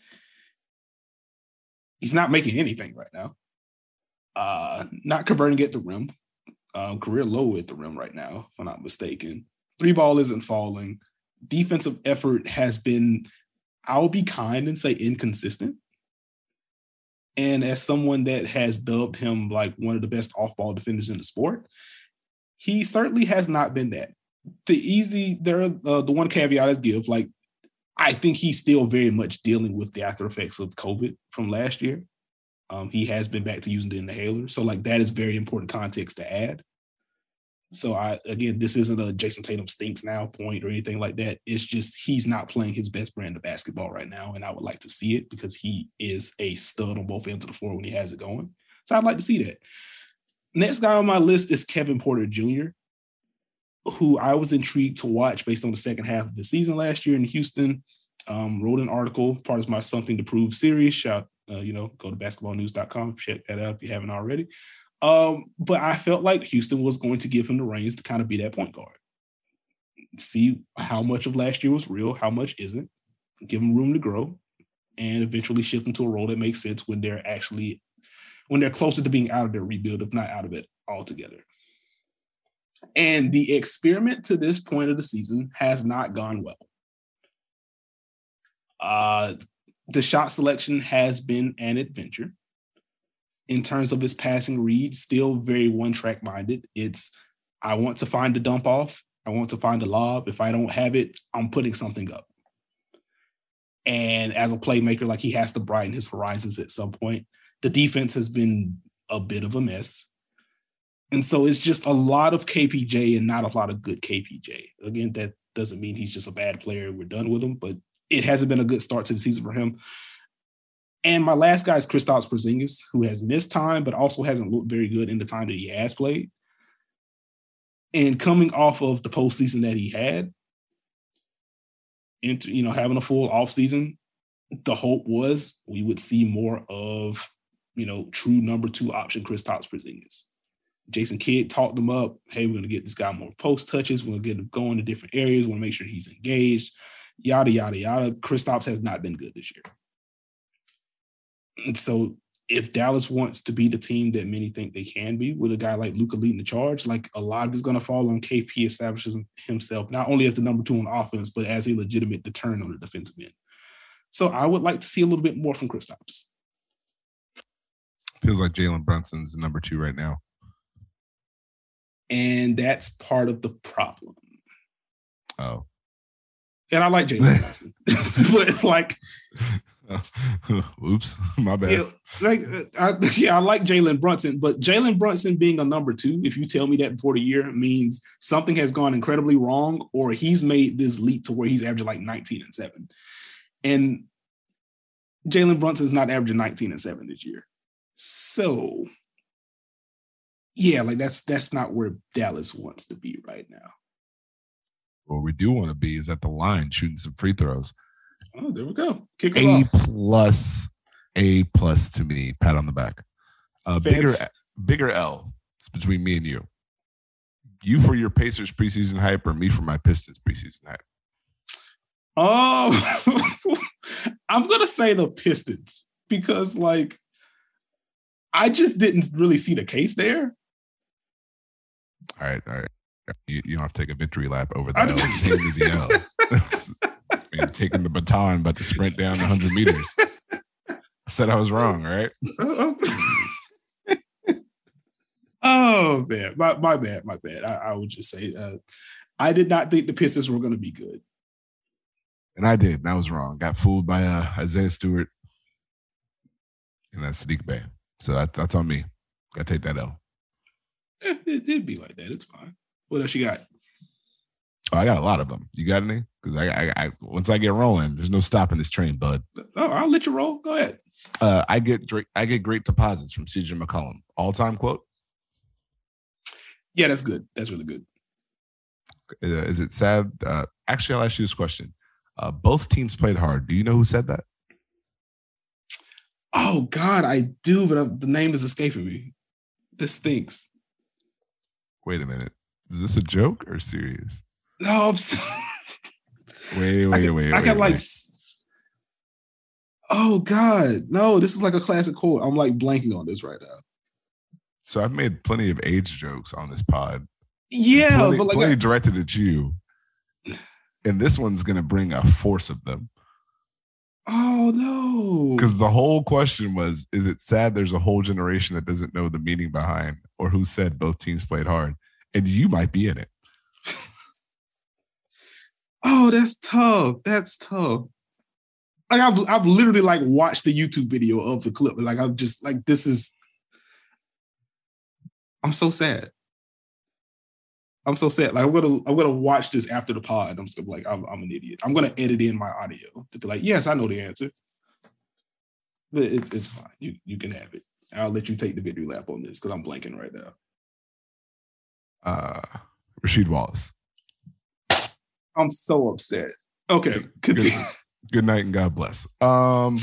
he's not making anything right now. Uh, not converting at the rim. Uh, career low at the rim right now, if I'm not mistaken. Three ball isn't falling. Defensive effort has been, I'll be kind and say inconsistent. And as someone that has dubbed him like one of the best off-ball defenders in the sport, he certainly has not been that. The easy, there, uh, the one caveat I give, like, I think he's still very much dealing with the after effects of COVID from last year. Um, he has been back to using the inhaler. So like that is very important context to add. So I, again, this isn't a Jason Tatum stinks now point or anything like that. It's just, he's not playing his best brand of basketball right now. And I would like to see it because he is a stud on both ends of the floor when he has it going. So I'd like to see that. Next guy on my list is Kevin Porter Junior, who I was intrigued to watch based on the second half of the season last year in Houston. Um, wrote an article, part of my Something to Prove series. Shout, uh, you know, go to basketball news dot com, check that out if you haven't already. Um, but I felt like Houston was going to give him the reins to kind of be that point guard. See how much of last year was real, how much isn't. Give him room to grow, and eventually shift into a role that makes sense when they're actually, when they're closer to being out of their rebuild, if not out of it altogether. And the experiment to this point of the season has not gone well. Uh, the shot selection has been an adventure. In terms of his passing read, still very one-track minded. It's, I want to find the dump off. I want to find the lob. If I don't have it, I'm putting something up. And as a playmaker, like he has to brighten his horizons at some point. The defense has been a bit of a mess. And so it's just a lot of K P J and not a lot of good K P J. Again, that doesn't mean he's just a bad player. We're done with him, but it hasn't been a good start to the season for him. And my last guy is Kristaps Porzingis, who has missed time, but also hasn't looked very good in the time that he has played. And coming off of the postseason that he had, into, you know, having a full offseason, the hope was we would see more of, you know, true number two option Kristaps Porzingis. Jason Kidd talked him up. Hey, we're going to get this guy more post touches. We're going to get him going to different areas. We want to make sure he's engaged. Yada, yada, yada. Kristaps has not been good this year. And so if Dallas wants to be the team that many think they can be with a guy like Luka leading the charge, like a lot of it's going to fall on K P establishing himself, not only as the number two on offense, but as a legitimate deterrent on the defensive end. So I would like to see a little bit more from Kristaps. Feels like Jalen Brunson's the number two right now. And that's part of the problem. Oh. And I like Jalen Brunson. But it's like... Oops, my bad. Yeah, like, I, yeah, I like Jalen Brunson, but Jalen Brunson being a number two, if you tell me that before the year, means something has gone incredibly wrong, or he's made this leap to where he's averaging like nineteen and seven. And Jalen Brunson's not averaging nineteen and seven this year. So, yeah, like that's that's not where Dallas wants to be right now. What we do want to be is at the line shooting some free throws. Oh, there we go. Kick us A off. plus, A plus to me. Pat on the back. Uh, bigger, bigger L. It's between me and you. You for your Pacers preseason hype, or me for my Pistons preseason hype? Oh, I'm gonna say the Pistons because, like, I just didn't really see the case there. All right, all right. You, you don't have to take a victory lap over the I L. Just hand me the L. Man, taking the baton, about to sprint down one hundred meters. I said I was wrong, right? Oh man, my, my bad, my bad. I, I would just say uh, I did not think the Pistons were going to be good. And I did, and I was wrong. Got fooled by uh, Isaiah Stewart and that Sadiq Bey. So that, that's on me. Got to take that L. Eh, it, it'd be like that. It's fine. What else you got? Oh, I got a lot of them. You got any? Because I, I, I, once I get rolling, there's no stopping this train, bud. Oh, I'll let you roll. Go ahead. Uh, I get I get great deposits from C J McCollum. All time quote. Yeah, that's good. That's really good. Uh, is it sad? Uh, actually, I'll ask you this question. Uh, both teams played hard. Do you know who said that? Oh God, I do, but uh, the name is escaping me. This stinks. Wait a minute. Is this a joke or serious? No, I'm. So- wait, wait, I can, wait. I can wait, like. wait. Oh God, no! This is like a classic quote. I'm like blanking on this right now. So I've made plenty of age jokes on this pod. Yeah, plenty, but like plenty I, directed at you, and this one's gonna bring a force of them. oh no! Because the whole question was, is it sad there's a whole generation that doesn't know the meaning behind or who said both teams played hard? And you might be in it. Oh, that's tough. That's tough. Like I've I've literally like watched the YouTube video of the clip. Like I'm just like this is. I'm so sad. I'm so sad. Like I'm gonna I'm gonna watch this after the pod. I'm just gonna be like I'm I'm an idiot. I'm gonna edit in my audio to be like, yes, I know the answer. But it's it's fine. You you can have it. I'll let you take the victory lap on this because I'm blanking right now. Uh, Rasheed Wallace. I'm so upset. Okay, continue. Good, good night and God bless. Um,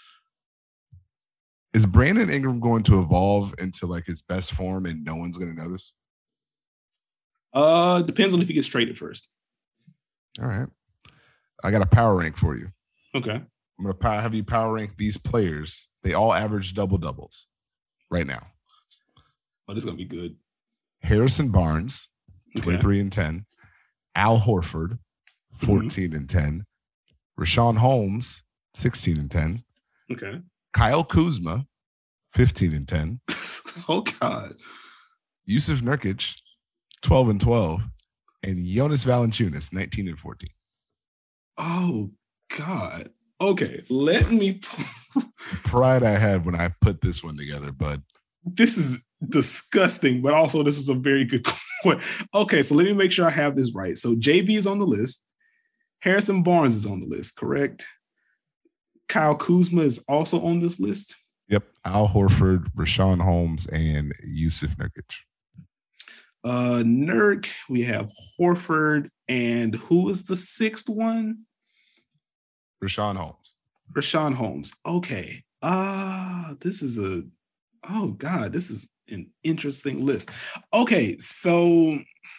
is Brandon Ingram going to evolve into like his best form and no one's going to notice? Uh, depends on if he gets traded first. All right. I got a power rank for you. Okay. I'm going to have you power rank these players. They all average double doubles right now. Oh, this is going to be good. Harrison Barnes, twenty-three okay. and ten. Al Horford, fourteen mm-hmm. and ten. Rashawn Holmes, sixteen and ten. Okay. Kyle Kuzma, fifteen and ten. Oh, God. Yusuf Nurkic, twelve and twelve. And Jonas Valanciunas, nineteen and fourteen. Oh, God. Okay, let me. Pride I had when I put this one together, bud. This is disgusting, but also this is a very good point. Okay, so let me make sure I have this right. So J B is on the list. Harrison Barnes is on the list, correct? Kyle Kuzma is also on this list. Yep. Al Horford, Rashawn Holmes, and Yusuf Nurkic. Uh, Nurk, we have Horford, and who is the sixth one? Rashawn Holmes. Rashawn Holmes. Okay. Ah, uh, this is a, oh God, this is an interesting list. Okay, so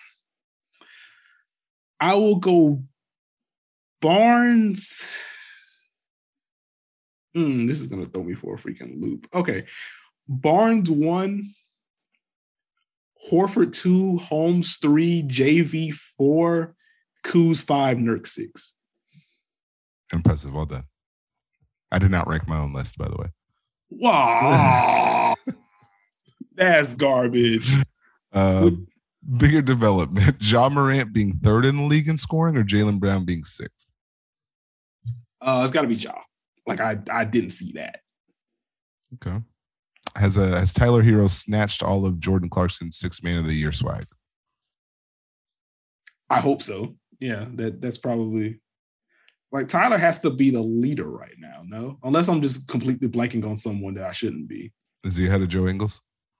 I will go Barnes. Mm, this is going to throw me for a freaking loop. Okay. Barnes one, Horford two, Holmes three, J V four, Kuz five, Nurk six. Impressive. Well done. I did not rank my own list, by the way. Wow. That's garbage. Uh, bigger development. Ja Morant being third in the league in scoring or Jaylen Brown being sixth? Uh, it's got to be Ja. Like, I, I didn't see that. Okay. Has a has Tyler Hero snatched all of Jordan Clarkson's six man of the year swag? I hope so. Yeah, that that's probably like Tyler has to be the leader right now, no? Unless I'm just completely blanking on someone that I shouldn't be. Is he ahead of Joe Ingles?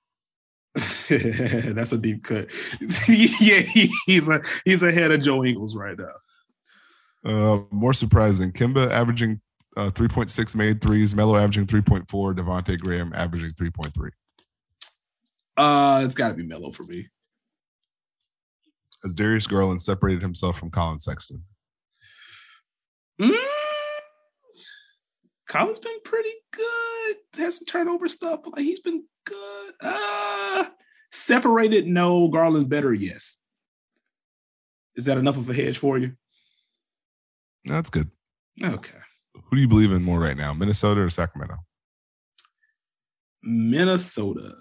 That's a deep cut. Yeah, he, he's a he's ahead of Joe Ingles right now. Uh, more surprising, Kemba averaging uh, three point six made threes, Melo averaging three point four, Devontae Graham averaging three point three. Uh, it's got to be Melo for me. As Darius Garland separated himself from Colin Sexton. Mm, Colin's been pretty good. Has some turnover stuff, but like he's been good. Uh, Separated, no. Garland better, yes. Is that enough of a hedge for you? That's good. Okay. Who do you believe in more right now, Minnesota or Sacramento? Minnesota.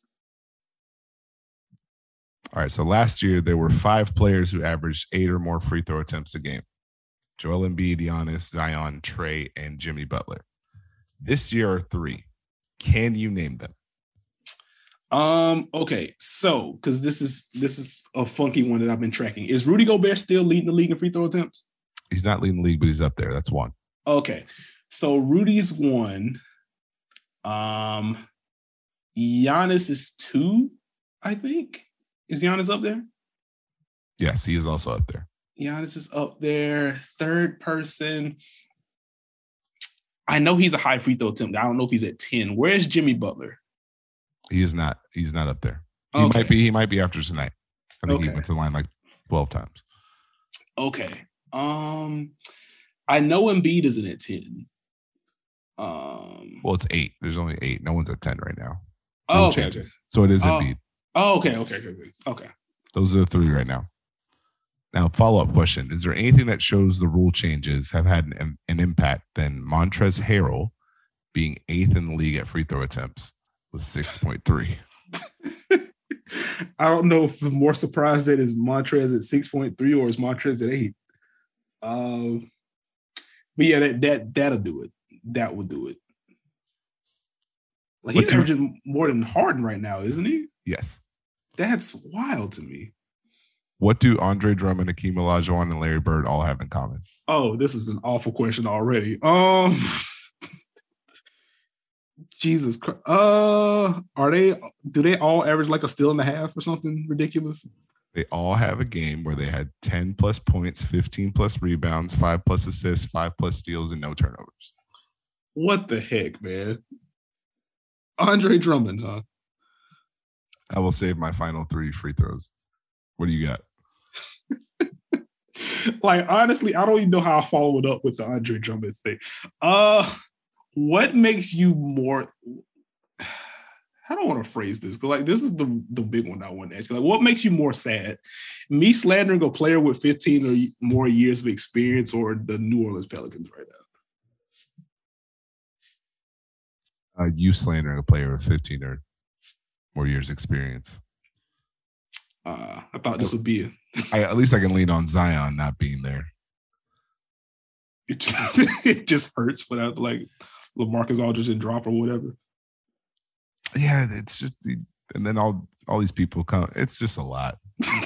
All right, so last year there were five players who averaged eight or more free throw attempts a game. Joel Embiid, Giannis, Zion, Trey, and Jimmy Butler. This year are three. Can you name them? Um, okay, so because this is this is a funky one that I've been tracking. Is Rudy Gobert still leading the league in free throw attempts? He's not leading the league, but he's up there. That's one. Okay. So Rudy's one. Um Giannis is two, I think. Is Giannis up there? Yes, he is also up there. Giannis is up there. Third person. I know he's a high free throw attempt. I don't know if he's at ten. Where's Jimmy Butler? He is not. He's not up there. He Okay. might be. He might be after tonight. I think Okay. he went to the line like twelve times. Okay. Um, I know Embiid isn't at ten. Um. Well, it's eight. There's only eight. No one's at ten right now. Oh, No okay, changes. okay. So it is Oh. Embiid. Oh, okay, okay, okay, okay. Okay. Those are the three right now. Now, follow-up question. Is there anything that shows the rule changes have had an, an impact than Montrezl Harrell being eighth in the league at free throw attempts with six point three? I don't know if the more surprised that is Montrez at six point three or is Montrez at eight. Um, but yeah, that that that'll do it. That will do it. Like he's What do- averaging more than Harden right now, isn't he? Yes. That's wild to me. What do Andre Drummond, Akeem Olajuwon, and Larry Bird all have in common? Oh, this is an awful question already. Um, Jesus Christ. Uh, are they? Do they all average like a steal and a half or something ridiculous? They all have a game where they had ten plus points, fifteen plus rebounds, five plus assists, five plus steals, and no turnovers. What the heck, man? Andre Drummond, huh? I will save my final three free throws. What do you got? Like, honestly, I don't even know how I follow it up with the Andre Drummond thing. Uh, what makes you more... I don't want to phrase this, because like this is the, the big one I want to ask you. Like, what makes you more sad? Me slandering a player with fifteen or more years of experience, or the New Orleans Pelicans right now? Uh, you slandering a player with fifteen or more years experience. Uh, I thought this would be a... I, at least I can lean on Zion not being there. It just, it just hurts without like LaMarcus Aldridge and drop or whatever. Yeah, it's just, and then all all these people come. It's just a lot.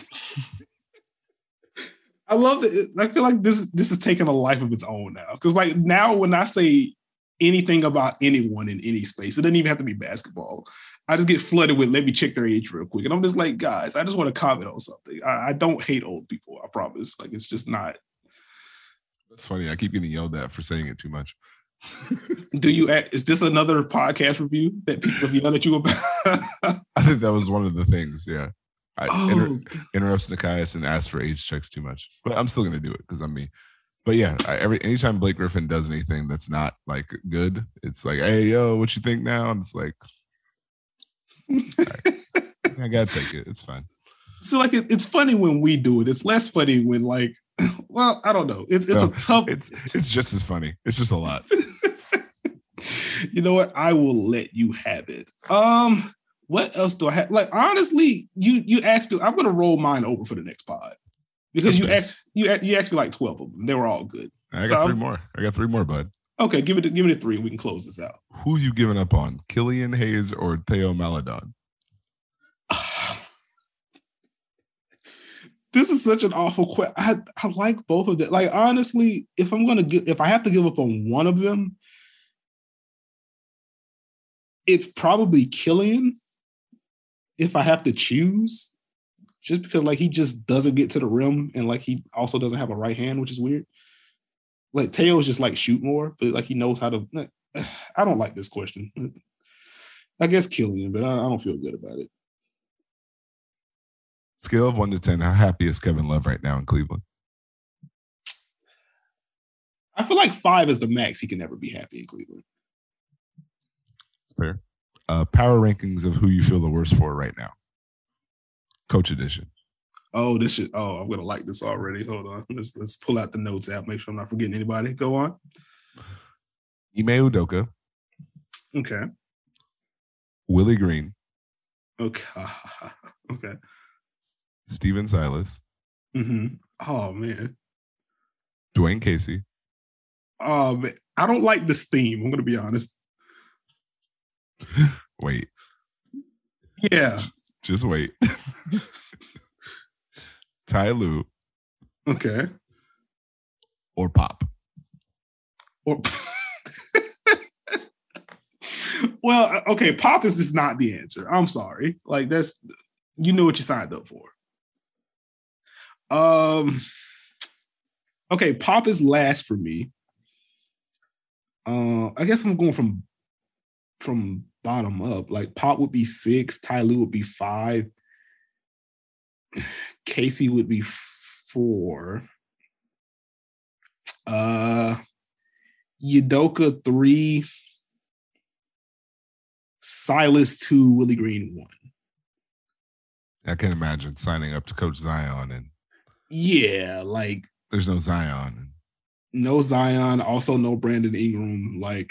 I love it. I feel like this this is taking a life of its own now. Because like now, when I say anything about anyone in any space, it doesn't even have to be basketball. I just get flooded with, let me check their age real quick. And I'm just like, guys, I just want to comment on something. I, I don't hate old people, I promise. Like, it's just not. That's funny. I keep getting yelled at for saying it too much. Do you act, is this another podcast review that people have yelled at you about? I think that was one of the things, yeah. I oh. inter- interrupts Nikias and asks for age checks too much. But I'm still going to do it because I'm me. But yeah, I, every anytime Blake Griffin does anything that's not like good, it's like, hey, yo, what you think now? And it's like, right. I gotta take it. It's fine. So like it, it's funny when we do it. It's less funny when like, well, I don't know. It's it's no, a tough. It's it's just as funny. It's just a lot. You know what? I will let you have it. Um, what else do I have? Like honestly, you you asked me. I'm gonna roll mine over for the next pod because That's you asked you you asked me like twelve of them. They were all good. I got so, three more. I got three more, bud. Okay, give it give it a three. We can close this out. Who you giving up on, Killian Hayes or Theo Maledon? This is such an awful question. I, I like both of them. Like honestly, if I'm gonna give, if I have to give up on one of them, it's probably Killian. If I have to choose, just because like he just doesn't get to the rim and like he also doesn't have a right hand, which is weird. Like Teo's just like shoot more, but like he knows how to. I don't like this question. I guess Killian, but I, I don't feel good about it. Scale of one to ten, how happy is Kevin Love right now in Cleveland? I feel like five is the max he can never be happy in Cleveland. It's fair. Uh, power rankings of who you feel the worst for right now. Coach edition. Oh, this should. Oh, I'm gonna like this already. Hold on. Let's let's pull out the notes app. Make sure I'm not forgetting anybody. Go on. Ime Udoka. Okay. Willie Green. Okay. Okay. Steven Silas. Mm-hmm. Oh man. Dwayne Casey. Oh man. I don't like this theme. I'm gonna be honest. Wait. Yeah. Just wait. Ty Lue. Okay. Or Pop. Or well, okay, Pop is just not the answer. I'm sorry. Like that's you knew what you signed up for. Um okay, Pop is last for me. Uh I guess I'm going from from bottom up. Like Pop would be six, Ty Lue would be five, Casey would be four. Uh Udoka three, Silas two, Willie Green one. I can imagine signing up to Coach Zion and yeah, like there's no Zion. No Zion, also no Brandon Ingram. Like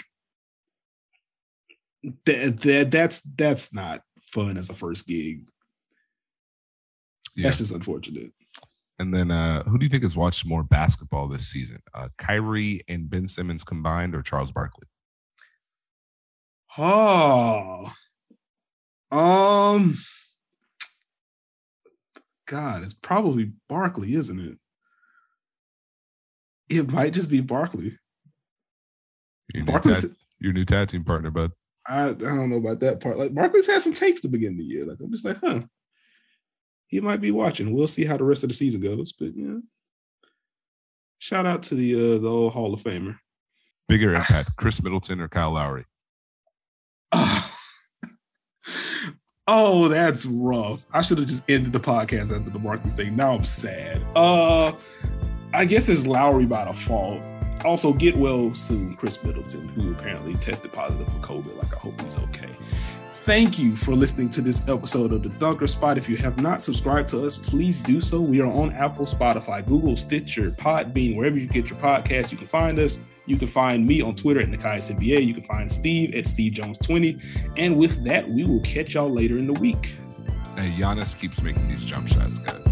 that, that that's that's not fun as a first gig. Yeah. That's just unfortunate. And then uh, who do you think has watched more basketball this season? Uh, Kyrie and Ben Simmons combined or Charles Barkley? Oh. Um God, it's probably Barkley, isn't it? It might just be Barkley. Your new, tag, your new tag team partner, bud. I, I don't know about that part. Like Barkley's had some takes to begin the year. Like I'm just like, huh. He might be watching. We'll see how the rest of the season goes. But yeah. Shout out to the uh, the old Hall of Famer. Bigger impact, Chris Middleton or Kyle Lowry? Oh, that's rough. I should have just ended the podcast after the Barkley thing. Now I'm sad. Uh, I guess it's Lowry by default. Also, get well soon, Chris Middleton, who apparently tested positive for COVID. Like, I hope he's okay. Thank you for listening to this episode of The Dunker Spot. If you have not subscribed to us, please do so. We are on Apple, Spotify, Google, Stitcher, Podbean, wherever you get your podcasts, you can find us. You can find me on Twitter at Nekias N B A. You can find Steve at Steve Jones twenty. And with that, we will catch y'all later in the week. Hey, Giannis keeps making these jump shots, guys.